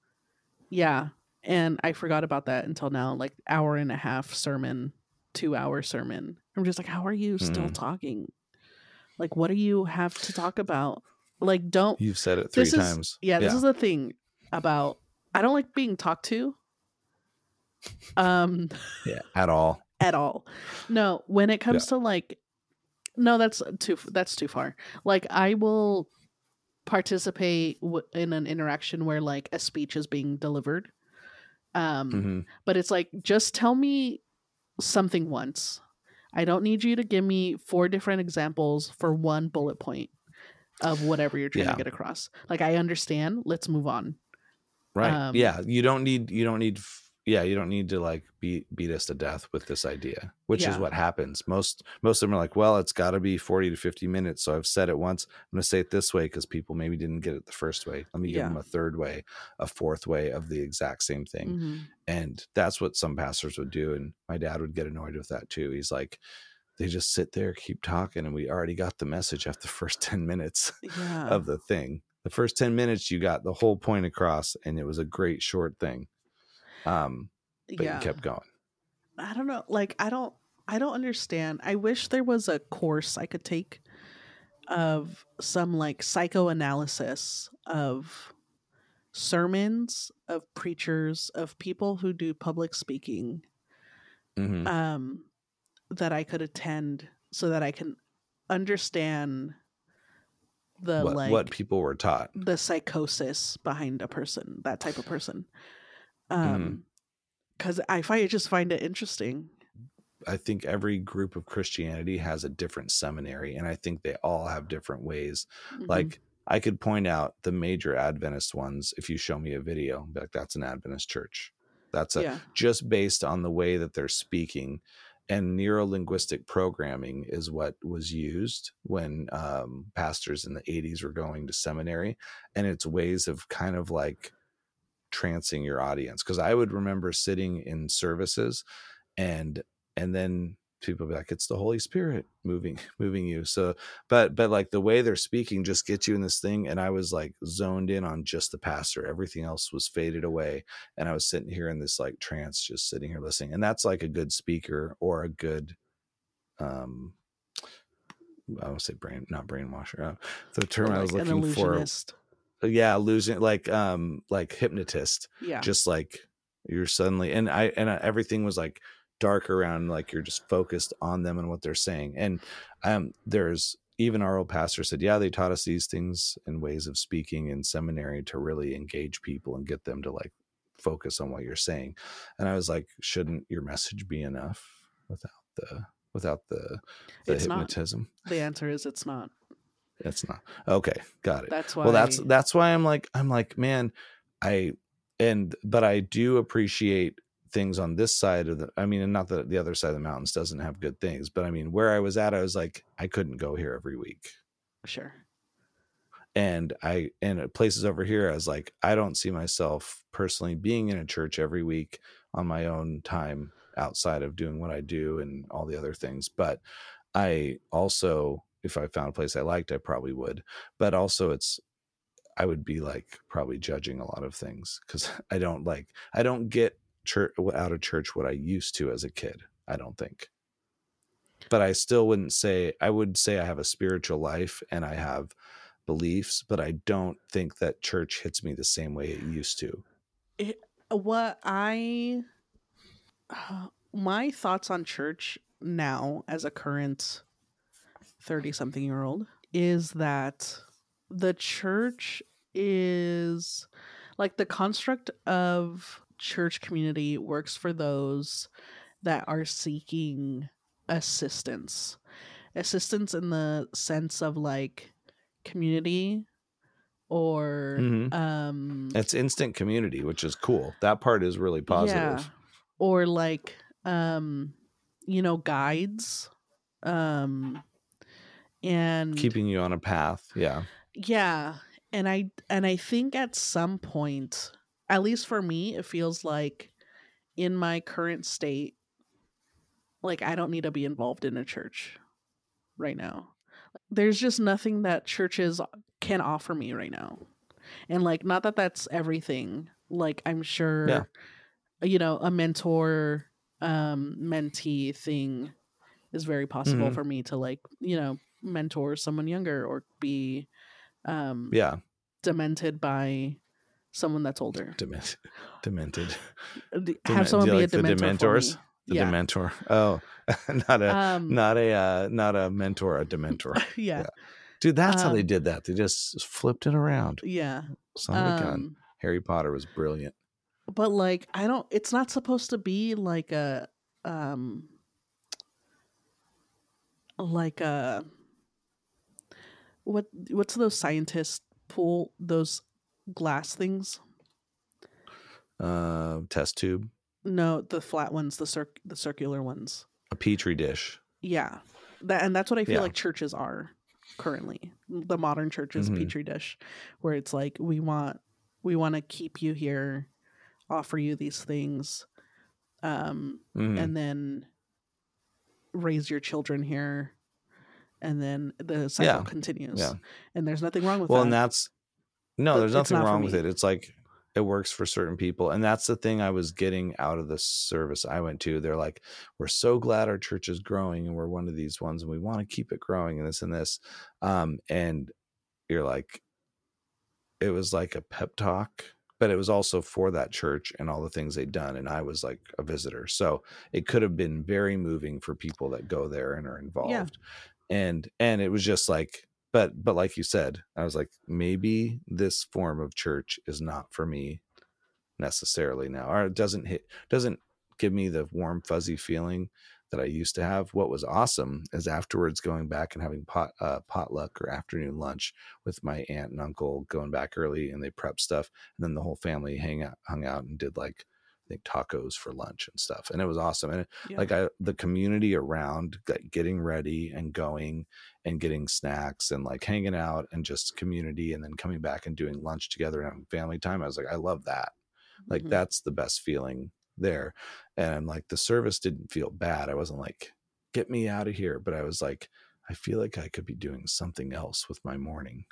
[SPEAKER 2] yeah. And I forgot about that until now, like hour and a half sermon, two hour sermon. I'm just like, how are you still
[SPEAKER 1] Mhm.
[SPEAKER 2] talking? Like, what do you have to talk about? Like, don't.
[SPEAKER 1] You've said it three
[SPEAKER 2] This is-
[SPEAKER 1] times.
[SPEAKER 2] Yeah, this is the thing about, I don't like being talked to. Um,
[SPEAKER 1] Yeah, at all.
[SPEAKER 2] at all. No, when it comes
[SPEAKER 1] Yeah.
[SPEAKER 2] to like, no, that's too that's too far. Like, I will participate w- in an interaction where like a speech is being delivered. Um,
[SPEAKER 1] hmm
[SPEAKER 2] but it's like, just tell me something once. I don't need you to give me four different examples for one bullet point of whatever you're trying
[SPEAKER 1] Yeah.
[SPEAKER 2] to get across. Like, I understand. Let's move on.
[SPEAKER 1] Right.
[SPEAKER 2] Um,
[SPEAKER 1] Yeah. You don't need, you don't need, f- yeah, you don't need to like beat, beat us to death with this idea, which is
[SPEAKER 2] Yeah.
[SPEAKER 1] what happens. Most, most of them are like, well, it's got to be forty to fifty minutes. So I've said it once. I'm going to say it this way because people maybe didn't get it the first way. Let me give
[SPEAKER 2] Yeah.
[SPEAKER 1] them a third way, a fourth way of the exact same thing.
[SPEAKER 2] Mm-hmm.
[SPEAKER 1] And that's what some pastors would do. And my dad would get annoyed with that too. He's like, they just sit there, keep talking, and we already got the message after the first ten minutes
[SPEAKER 2] Yeah.
[SPEAKER 1] of the thing. The first ten minutes, you got the whole point across, and it was a great short thing. Um, but
[SPEAKER 2] yeah.
[SPEAKER 1] you kept going.
[SPEAKER 2] I don't know. Like, I don't, I don't understand. I wish there was a course I could take of some like psychoanalysis of sermons, of preachers, of people who do public speaking,
[SPEAKER 1] hmm
[SPEAKER 2] um, that I could attend so that I can understand the
[SPEAKER 1] What
[SPEAKER 2] like
[SPEAKER 1] what people were taught.
[SPEAKER 2] the psychosis behind a person, that type of person.
[SPEAKER 1] Mhm.
[SPEAKER 2] Um, because I find I just find it interesting.
[SPEAKER 1] I think every group of Christianity has a different seminary, and I think they all have different ways.
[SPEAKER 2] Mhm.
[SPEAKER 1] Like, I could point out the major Adventist ones if you show me a video, be like, that's an Adventist church. That's a
[SPEAKER 2] yeah,
[SPEAKER 1] just based on the way that they're speaking. And neuro-linguistic programming is what was used when um, pastors in the eighties were going to seminary, and it's ways of kind of like trancing your audience. Because I would remember sitting in services, and and then people be like, it's the Holy Spirit moving moving you. So but but like the way they're speaking just gets you in this thing, and I was like zoned in on just the pastor. Everything else was faded away, and I was sitting here in this like trance, just sitting here listening. And that's like a good speaker or a good um I would say brain not brainwasher, uh, the term
[SPEAKER 2] but
[SPEAKER 1] I
[SPEAKER 2] like
[SPEAKER 1] was
[SPEAKER 2] an
[SPEAKER 1] looking for.
[SPEAKER 2] illusionist.
[SPEAKER 1] Yeah, losing like um like hypnotist.
[SPEAKER 2] Yeah,
[SPEAKER 1] Just like you're suddenly, and I and I, everything was like dark around, like you're just focused on them and what they're saying. And um there's even our old pastor said, yeah, they taught us these things and ways of speaking in seminary to really engage people and get them to like focus on what you're saying. And I was like, shouldn't your message be enough without the without the the
[SPEAKER 2] It's not.
[SPEAKER 1] hypnotism?
[SPEAKER 2] the answer is it's not.
[SPEAKER 1] It's not. Okay, got it.
[SPEAKER 2] That's why.
[SPEAKER 1] Well, that's that's why I'm like I'm like, man, I and but I do appreciate things on this side of the I mean, and not that the other side of the mountains doesn't have good things, but I mean, where I was at, I was like, I couldn't go here every week.
[SPEAKER 2] Sure.
[SPEAKER 1] And I and at places over here, I was like, I don't see myself personally being in a church every week on my own time outside of doing what I do and all the other things. But I also, if I found a place I liked, I probably would. But also it's, I would be like probably judging a lot of things because I don't like, I don't get church out of church what I used to as a kid. I don't think. But I still wouldn't say, I would say I have a spiritual life and I have beliefs, but I don't think that church hits me the same way it used to.
[SPEAKER 2] It, what I, uh, my thoughts on church now as a current thirty something year old is that the church is like the construct of church community works for those that are seeking assistance. Assistance in the sense of like community or
[SPEAKER 1] Mhm.
[SPEAKER 2] um
[SPEAKER 1] It's instant community, which is cool. That part is really positive.
[SPEAKER 2] yeah, or like um you know, guides, um and
[SPEAKER 1] Keeping you on a path. Yeah.
[SPEAKER 2] yeah, and I and I think at some point, at least for me, it feels like in my current state, like I don't need to be involved in a church right now. There's just nothing that churches can offer me right now. And like, not that that's everything. Like, I'm sure,
[SPEAKER 1] Yeah.
[SPEAKER 2] you know, a mentor um mentee thing is very possible
[SPEAKER 1] Mhm.
[SPEAKER 2] for me to like, you know, mentor someone younger or be um
[SPEAKER 1] Yeah.
[SPEAKER 2] demented by someone that's older.
[SPEAKER 1] Dement- demented.
[SPEAKER 2] Have
[SPEAKER 1] Dement-
[SPEAKER 2] someone
[SPEAKER 1] do you
[SPEAKER 2] be
[SPEAKER 1] like
[SPEAKER 2] a
[SPEAKER 1] the
[SPEAKER 2] dementor for
[SPEAKER 1] Dementors?
[SPEAKER 2] me.
[SPEAKER 1] The
[SPEAKER 2] Yeah.
[SPEAKER 1] Dementor. Oh, not a
[SPEAKER 2] Um,
[SPEAKER 1] not a uh, not a mentor, a Dementor.
[SPEAKER 2] yeah.
[SPEAKER 1] Yeah. Dude, that's how they
[SPEAKER 2] Um,
[SPEAKER 1] did that. They just flipped it around.
[SPEAKER 2] Yeah.
[SPEAKER 1] Son of a gun.
[SPEAKER 2] Um,
[SPEAKER 1] Harry Potter was brilliant.
[SPEAKER 2] but like, I don't, it's not supposed to be like a, um, like a, what, what's those scientists pull those glass things?
[SPEAKER 1] Uh, test tube,
[SPEAKER 2] No, the flat ones, the circ, the circular ones.
[SPEAKER 1] a petri dish.
[SPEAKER 2] Yeah. That, and that's what I feel
[SPEAKER 1] Yeah.
[SPEAKER 2] like churches are currently. The modern church is
[SPEAKER 1] Mhm.
[SPEAKER 2] petri dish, where it's like, we want, we want to keep you here, offer you these things, um,
[SPEAKER 1] Mhm.
[SPEAKER 2] and then raise your children here, and then the cycle
[SPEAKER 1] Yeah.
[SPEAKER 2] continues.
[SPEAKER 1] Yeah.
[SPEAKER 2] And there's nothing wrong with
[SPEAKER 1] Well,
[SPEAKER 2] that.
[SPEAKER 1] and that's no,
[SPEAKER 2] But
[SPEAKER 1] there's
[SPEAKER 2] it's
[SPEAKER 1] nothing
[SPEAKER 2] not for
[SPEAKER 1] wrong with
[SPEAKER 2] me.
[SPEAKER 1] it. It's like it works for certain people, and that's the thing I was getting out of the service I went to. They're like, "We're so glad our church is growing, and we're one of these ones, and we want to keep it growing, and this and this." Um, and you're like, it was like a pep talk, but it was also for that church and all the things they'd done, and I was like a visitor, so it could have been very moving for people that go there and are involved. And and it was just like, but but like you said, I was like, maybe this form of church is not for me necessarily now, or it doesn't hit doesn't give me the warm fuzzy feeling that I used to have. What was awesome is afterwards going back and having pot uh, potluck or afternoon lunch with my aunt and uncle, going back early, and they prepped stuff, and then the whole family hang out hung out and did like I think tacos for lunch and stuff, and it was awesome. And
[SPEAKER 2] Yeah.
[SPEAKER 1] like I the community around like, getting ready and going and getting snacks and like hanging out and just community, and then coming back and doing lunch together and having family time. I was like, I love that. Like
[SPEAKER 2] Mhm.
[SPEAKER 1] that's the best feeling there. And like the service didn't feel bad. I wasn't like, get me out of here, but I was like, I feel like I could be doing something else with my morning.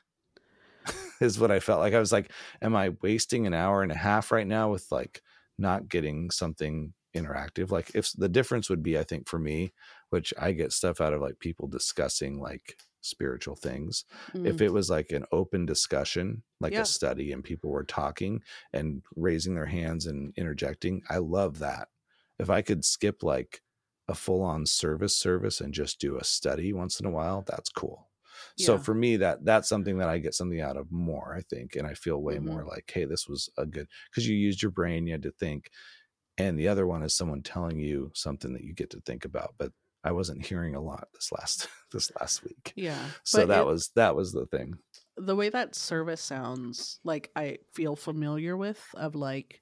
[SPEAKER 1] Is what I felt like. I was like, am I wasting an hour and a half right now with like not getting something interactive? Like if the difference would be, I think for me, which I get stuff out of like people discussing like spiritual things. If
[SPEAKER 2] Mm.
[SPEAKER 1] it was like an open discussion, like
[SPEAKER 2] Yeah.
[SPEAKER 1] a study, and people were talking and raising their hands and interjecting, I love that. If I could skip like a full on service service and just do a study once in a while, that's cool. So
[SPEAKER 2] Yeah.
[SPEAKER 1] for me, that that's something that I get something out of more, I think. And I feel way
[SPEAKER 2] Mhm.
[SPEAKER 1] more like, hey, this was a good, because you used your brain, you had to think. And the other one is someone telling you something that you get to think about. But I wasn't hearing a lot this last this last week.
[SPEAKER 2] Yeah.
[SPEAKER 1] So
[SPEAKER 2] But
[SPEAKER 1] that
[SPEAKER 2] it-
[SPEAKER 1] was that was the thing.
[SPEAKER 2] the way that service sounds, like I feel familiar with, of like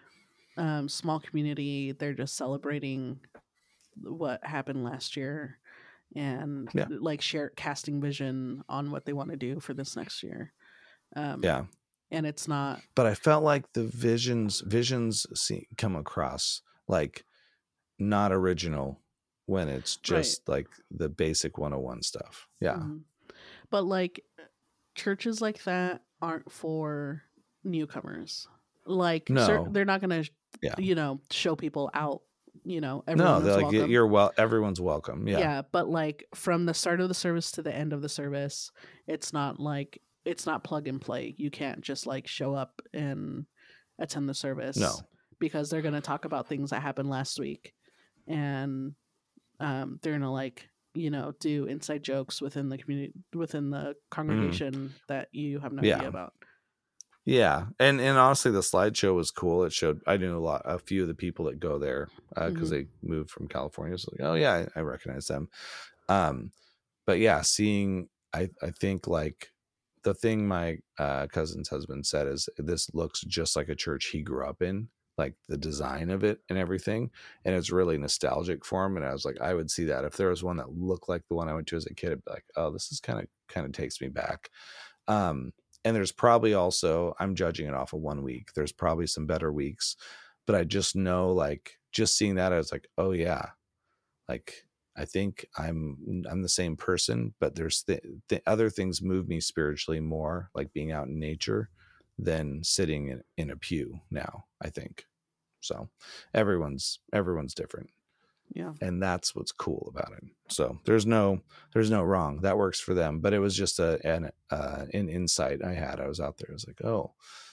[SPEAKER 2] um small community, they're just celebrating what happened last year, and
[SPEAKER 1] Yeah.
[SPEAKER 2] like share casting vision on what they want to do for this next year. Um
[SPEAKER 1] Yeah.
[SPEAKER 2] and it's not
[SPEAKER 1] But I felt like the visions visions see, come across like not original when it's just like the basic one oh one stuff. Yeah.
[SPEAKER 2] Mhm. But like churches like that aren't for newcomers. Like cer-
[SPEAKER 1] No.
[SPEAKER 2] they're not gonna
[SPEAKER 1] Yeah.
[SPEAKER 2] you know show people out, you know,
[SPEAKER 1] No,
[SPEAKER 2] everyone
[SPEAKER 1] they're
[SPEAKER 2] is
[SPEAKER 1] like
[SPEAKER 2] welcome.
[SPEAKER 1] you're well everyone's welcome. Yeah.
[SPEAKER 2] Yeah, but like from the start of the service to the end of the service, it's not like it's not plug and play. You can't just like show up and attend the service.
[SPEAKER 1] No.
[SPEAKER 2] Because they're going to talk about things that happened last week, and um, they're going to like you know do inside jokes within the community, within the congregation that you have no
[SPEAKER 1] Yeah.
[SPEAKER 2] idea about.
[SPEAKER 1] Yeah, and and honestly, the slideshow was cool. It showed I knew a lot, a few of the people that go there because
[SPEAKER 2] Mhm.
[SPEAKER 1] they moved from California. So like, oh yeah, I, I recognize them. Um, but yeah, seeing I I think like the thing my uh, cousin's husband said is this looks just like a church he grew up in, like the design of it and everything, and it's really nostalgic for him. And I was like, I would see that if there was one that looked like the one I went to as a kid, I'd be like, oh, this is kind of kind of takes me back. Um, And there's probably also, I'm judging it off of one week. There's probably some better weeks, but I just know like just seeing that, I was like, oh yeah, like I think I'm, I'm the same person, but there's the, the other things move me spiritually more, like being out in nature than sitting in, in a pew now, I think. So everyone's, everyone's different.
[SPEAKER 2] Yeah.
[SPEAKER 1] And that's what's cool about it. So there's no there's no wrong. That works for them. But it was just a an uh, an insight I had. I was out there. I was like, oh,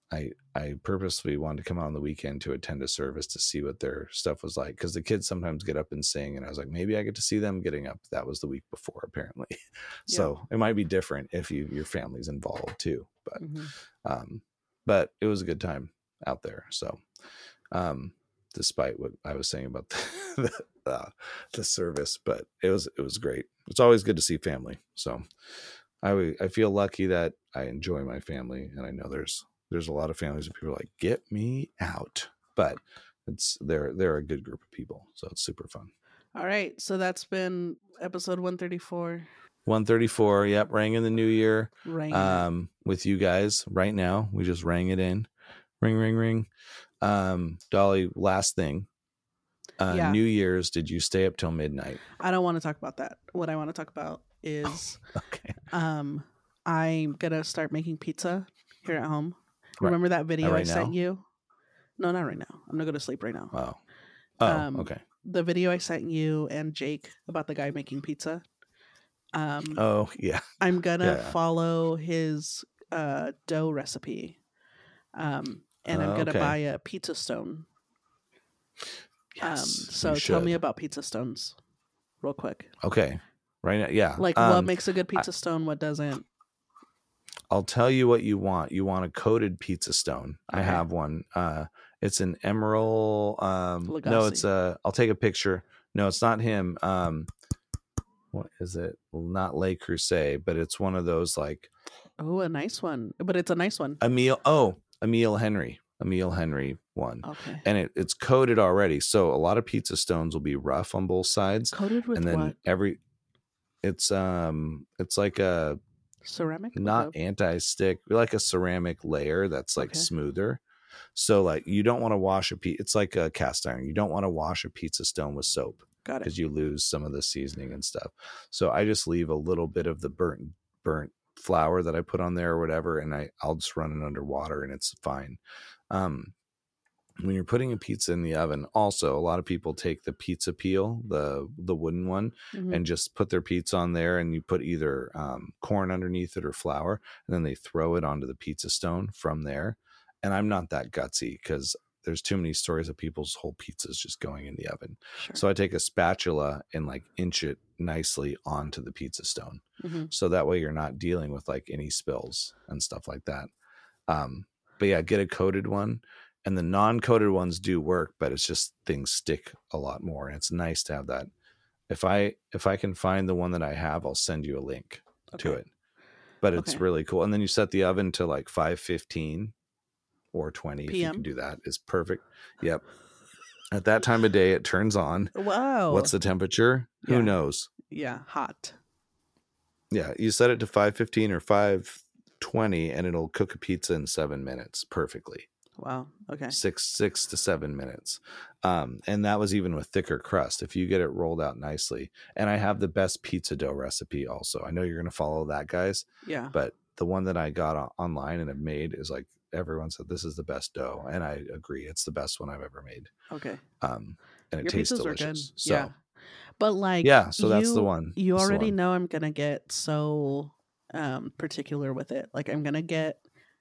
[SPEAKER 1] I I purposely wanted to come out on the weekend to attend a service to see what their stuff was like, because the kids sometimes get up and sing, and I was like, maybe I get to see them getting up. That was the week before, apparently. Yeah. So it might be different if you your family's involved too. But mm-hmm. um, but it was a good time out there. So um, despite what I was saying about the the, uh, the service, but it was it was great. It's always good to see family. So I I feel lucky that I enjoy my family, and I know there's. There's a lot of families that people are like, get me out, but it's they're they're a good group of people, so it's super fun.
[SPEAKER 2] All right, so that's been episode one thirty-four.
[SPEAKER 1] one thirty-four, yep, rang in the new year. Rang um, with you guys right now. We just rang it in, ring, ring, ring. Um, Dolly, last thing, uh, yeah. New Year's. Did you stay up till midnight?
[SPEAKER 2] I don't want to talk about that. What I want to talk about is, okay, um, I'm gonna start making pizza here at home. Remember that video right I sent now? you? No, not right now. I'm gonna go to sleep right now.
[SPEAKER 1] Oh, oh, um, okay.
[SPEAKER 2] The video I sent you and Jake about the guy making pizza. Um,
[SPEAKER 1] oh yeah.
[SPEAKER 2] I'm gonna yeah. follow his uh, dough recipe, um, and I'm gonna okay. buy a pizza stone. Yes, um, so tell me about pizza stones, real quick.
[SPEAKER 1] Okay, right now, yeah.
[SPEAKER 2] Like um, what makes a good pizza I, stone? What doesn't?
[SPEAKER 1] I'll tell you what you want. You want a coated pizza stone. Okay. I have one. Uh, it's an Emerald. Um, no, it's a. I'll take a picture. No, it's not him. Um, what is it? Not Le Creuset, but it's one of those like.
[SPEAKER 2] Oh, a nice one. But it's a nice one.
[SPEAKER 1] Emile. Oh, Emile Henry. Emile Henry one.
[SPEAKER 2] Okay.
[SPEAKER 1] And it, it's coated already. So a lot of pizza stones will be rough on both sides.
[SPEAKER 2] Coated with
[SPEAKER 1] and then
[SPEAKER 2] what?
[SPEAKER 1] every. It's um. It's like a.
[SPEAKER 2] Ceramic,
[SPEAKER 1] not
[SPEAKER 2] okay.
[SPEAKER 1] anti-stick, like a ceramic layer that's like
[SPEAKER 2] okay.
[SPEAKER 1] smoother. So like you don't want to wash a pizza. It's like a cast iron. You don't want to wash a pizza stone with soap.
[SPEAKER 2] Got it.
[SPEAKER 1] Because you lose some of the seasoning and stuff. So I just leave a little bit of the burnt burnt flour that I put on there or whatever, and I I'll just run it under water and it's fine. Um, when you're putting a pizza in the oven, also a lot of people take the pizza peel, the the wooden one, mm-hmm. and just put their pizza on there, and you put either um, corn underneath it or flour, and then they throw it onto the pizza stone from there. And I'm not that gutsy because there's too many stories of people's whole pizzas just going in the oven.
[SPEAKER 2] Sure.
[SPEAKER 1] So I take a spatula and like inch it nicely onto the pizza stone,
[SPEAKER 2] mm-hmm.
[SPEAKER 1] so that way you're not dealing with like any spills and stuff like that. Um, but yeah, get a coated one. And the non-coated ones do work, but it's just things stick a lot more. And it's nice to have that. If I if I can find the one that I have, I'll send you a link okay. to it. But it's okay. really cool. And then you set the oven to like five fifteen or twenty.
[SPEAKER 2] P M?
[SPEAKER 1] If you can do that. It's perfect. Yep. At that time of day, it turns on.
[SPEAKER 2] Wow.
[SPEAKER 1] What's the temperature?
[SPEAKER 2] Yeah.
[SPEAKER 1] Who knows?
[SPEAKER 2] Yeah, hot.
[SPEAKER 1] Yeah, you set it to five fifteen or five twenty, and it'll cook a pizza in seven minutes perfectly.
[SPEAKER 2] Wow. Okay.
[SPEAKER 1] Six, six to seven minutes. Um, and that was even with thicker crust. If you get it rolled out nicely. And I have the best pizza dough recipe also. I know you're going to follow that, guys.
[SPEAKER 2] Yeah.
[SPEAKER 1] But the one that I got o- online and have made is like, everyone said this is the best dough. And I agree. It's the best one I've ever made.
[SPEAKER 2] Okay.
[SPEAKER 1] Um, and it
[SPEAKER 2] Your
[SPEAKER 1] tastes
[SPEAKER 2] pizzas
[SPEAKER 1] delicious.
[SPEAKER 2] Are good.
[SPEAKER 1] So,
[SPEAKER 2] yeah. But like,
[SPEAKER 1] yeah, so
[SPEAKER 2] you,
[SPEAKER 1] that's the one.
[SPEAKER 2] You
[SPEAKER 1] that's
[SPEAKER 2] already
[SPEAKER 1] one.
[SPEAKER 2] know I'm going to get so um, particular with it. Like I'm going to get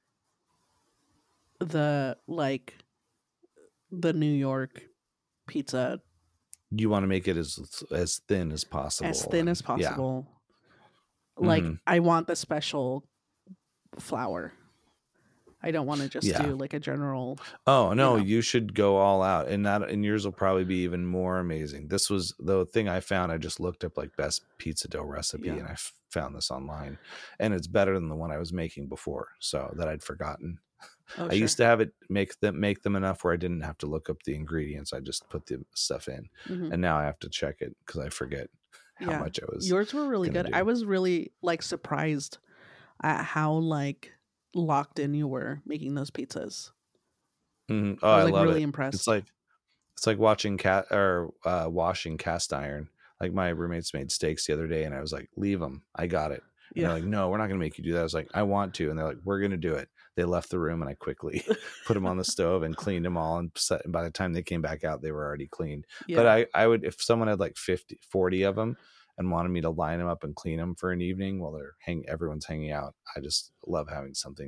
[SPEAKER 2] the like the New York pizza.
[SPEAKER 1] You want to make it as as thin as possible.
[SPEAKER 2] As thin
[SPEAKER 1] and,
[SPEAKER 2] as possible.
[SPEAKER 1] Yeah.
[SPEAKER 2] Like
[SPEAKER 1] mm-hmm.
[SPEAKER 2] I want the special flour. I don't want to just
[SPEAKER 1] yeah.
[SPEAKER 2] do like a general.
[SPEAKER 1] Oh no,
[SPEAKER 2] you know.
[SPEAKER 1] You should go all out, and that and yours will probably be even more amazing. This was the thing I found. I just looked up like best pizza dough recipe,
[SPEAKER 2] yeah.
[SPEAKER 1] and I f- found this online, and it's better than the one I was making before, so that I'd forgotten.
[SPEAKER 2] Oh,
[SPEAKER 1] I
[SPEAKER 2] sure.
[SPEAKER 1] used to have it make them make them enough where I didn't have to look up the ingredients. I just put the stuff in,
[SPEAKER 2] mm-hmm.
[SPEAKER 1] and now I have to check it because I forget how
[SPEAKER 2] yeah.
[SPEAKER 1] much I was.
[SPEAKER 2] Yours were really good.
[SPEAKER 1] do.
[SPEAKER 2] I was really like surprised at how like locked in you were making those pizzas.
[SPEAKER 1] Mm-hmm. Oh,
[SPEAKER 2] I was
[SPEAKER 1] I
[SPEAKER 2] like
[SPEAKER 1] love
[SPEAKER 2] really
[SPEAKER 1] it.
[SPEAKER 2] impressed.
[SPEAKER 1] It's like it's like watching cat or uh, washing cast iron. Like my roommates made steaks the other day, and I was like, "Leave them. I got it." And
[SPEAKER 2] yeah.
[SPEAKER 1] they're like, "No, we're not going to make you do that." I was like, "I want to," and they're like, "We're going to do it." They left the room, and I quickly put them on the stove and cleaned them all. And, set, and by the time they came back out, they were already cleaned.
[SPEAKER 2] Yeah.
[SPEAKER 1] But I, I would, if someone had like fifty, forty of them and wanted me to line them up and clean them for an evening while they're hang, everyone's hanging out, I just love having something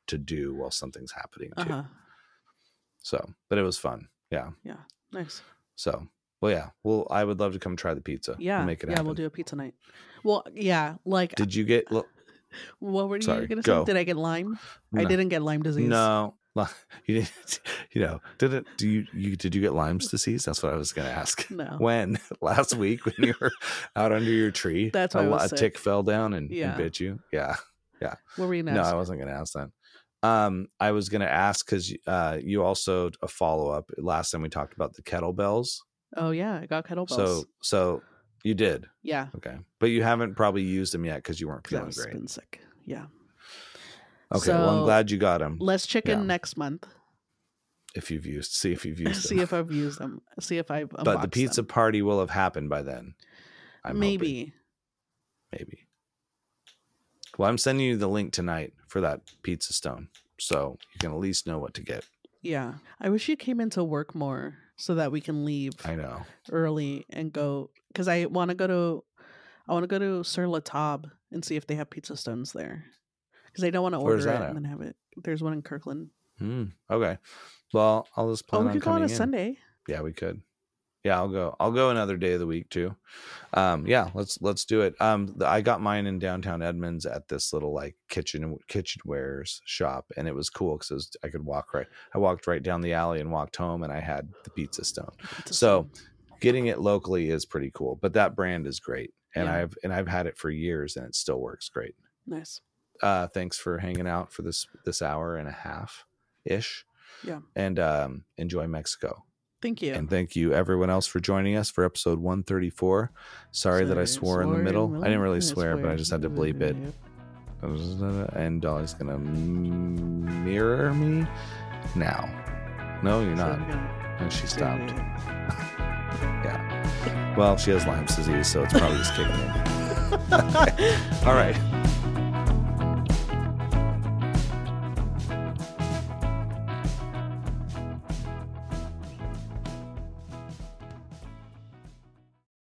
[SPEAKER 1] to do while something's happening too.
[SPEAKER 2] Uh-huh.
[SPEAKER 1] So, but it was fun. Yeah.
[SPEAKER 2] Yeah. Nice.
[SPEAKER 1] So, well, yeah. Well, I would love to come try the pizza.
[SPEAKER 2] Yeah.
[SPEAKER 1] We'll make it
[SPEAKER 2] yeah.
[SPEAKER 1] happen.
[SPEAKER 2] We'll do a pizza night. Well, yeah. Like,
[SPEAKER 1] Did you get? Look,
[SPEAKER 2] what were you
[SPEAKER 1] sorry,
[SPEAKER 2] going to
[SPEAKER 1] go.
[SPEAKER 2] say? Did I get Lyme?
[SPEAKER 1] No.
[SPEAKER 2] I didn't get Lyme disease.
[SPEAKER 1] No, you didn't. You know, did it? Do you? You did you get Lyme's disease? That's what I was going to ask.
[SPEAKER 2] No.
[SPEAKER 1] When last week when you were out under your tree,
[SPEAKER 2] That's
[SPEAKER 1] a,
[SPEAKER 2] why I was
[SPEAKER 1] a
[SPEAKER 2] sick.
[SPEAKER 1] tick fell down and,
[SPEAKER 2] Yeah.
[SPEAKER 1] and bit you. Yeah, yeah.
[SPEAKER 2] What were you going
[SPEAKER 1] No,
[SPEAKER 2] to ask?
[SPEAKER 1] I wasn't going to ask that. Um, I was going to ask because uh, you also a follow up last time we talked about the kettlebells.
[SPEAKER 2] Oh, yeah. I got kettlebells.
[SPEAKER 1] So, so you did.
[SPEAKER 2] yeah.
[SPEAKER 1] Okay, but you haven't probably used them yet because you weren't
[SPEAKER 2] 'Cause I
[SPEAKER 1] feeling
[SPEAKER 2] was
[SPEAKER 1] great.
[SPEAKER 2] been sick. Yeah.
[SPEAKER 1] Okay, well, I'm
[SPEAKER 2] So,
[SPEAKER 1] glad you got them.
[SPEAKER 2] Less chicken
[SPEAKER 1] Yeah.
[SPEAKER 2] next month.
[SPEAKER 1] If you've used, see if you've used
[SPEAKER 2] See
[SPEAKER 1] them.
[SPEAKER 2] if I've used them. See if I've
[SPEAKER 1] But the
[SPEAKER 2] unboxed
[SPEAKER 1] pizza
[SPEAKER 2] them.
[SPEAKER 1] party will have happened by then. I'm
[SPEAKER 2] Maybe.
[SPEAKER 1] hoping. Maybe. Well, I'm sending you the link tonight for that pizza stone, so you can at least know what to get.
[SPEAKER 2] Yeah. I wish you came into work more so that we can leave
[SPEAKER 1] I know.
[SPEAKER 2] early and go, because I want to go to I want to go to Sur La Table and see if they have pizza stones there, because I don't want to
[SPEAKER 1] Where's
[SPEAKER 2] order it
[SPEAKER 1] that at?
[SPEAKER 2] and then have it. There's one in Kirkland.
[SPEAKER 1] Hmm. Okay. Well, I'll just
[SPEAKER 2] Oh,
[SPEAKER 1] plan
[SPEAKER 2] we
[SPEAKER 1] on
[SPEAKER 2] could go on
[SPEAKER 1] coming
[SPEAKER 2] a
[SPEAKER 1] in.
[SPEAKER 2] Sunday.
[SPEAKER 1] Yeah, we could. Yeah, I'll go. I'll go another day of the week too. Um, yeah, let's let's do it. Um, the, I got mine in downtown Edmonds at this little like kitchen kitchenwares shop, and it was cool because I could walk right. I walked right down the alley and walked home, and I had the pizza stone.
[SPEAKER 2] Pizza
[SPEAKER 1] So
[SPEAKER 2] stone.
[SPEAKER 1] getting it locally is pretty cool. But that brand is great, and
[SPEAKER 2] Yeah.
[SPEAKER 1] I've and I've had it for years, and it still works great.
[SPEAKER 2] Nice.
[SPEAKER 1] Uh, thanks for hanging out for this this hour and a half ish.
[SPEAKER 2] Yeah.
[SPEAKER 1] And um, enjoy Mexico.
[SPEAKER 2] Thank you.
[SPEAKER 1] And thank you everyone else for joining us for episode one thirty-four. Sorry, that I swore in the middle. I didn't really swear, but I just had to bleep it. And Dolly's gonna m- mirror me now. No, you're not. And she stopped. Yeah. Well, she has Lyme's disease, so it's probably just kicking in. Okay. All right.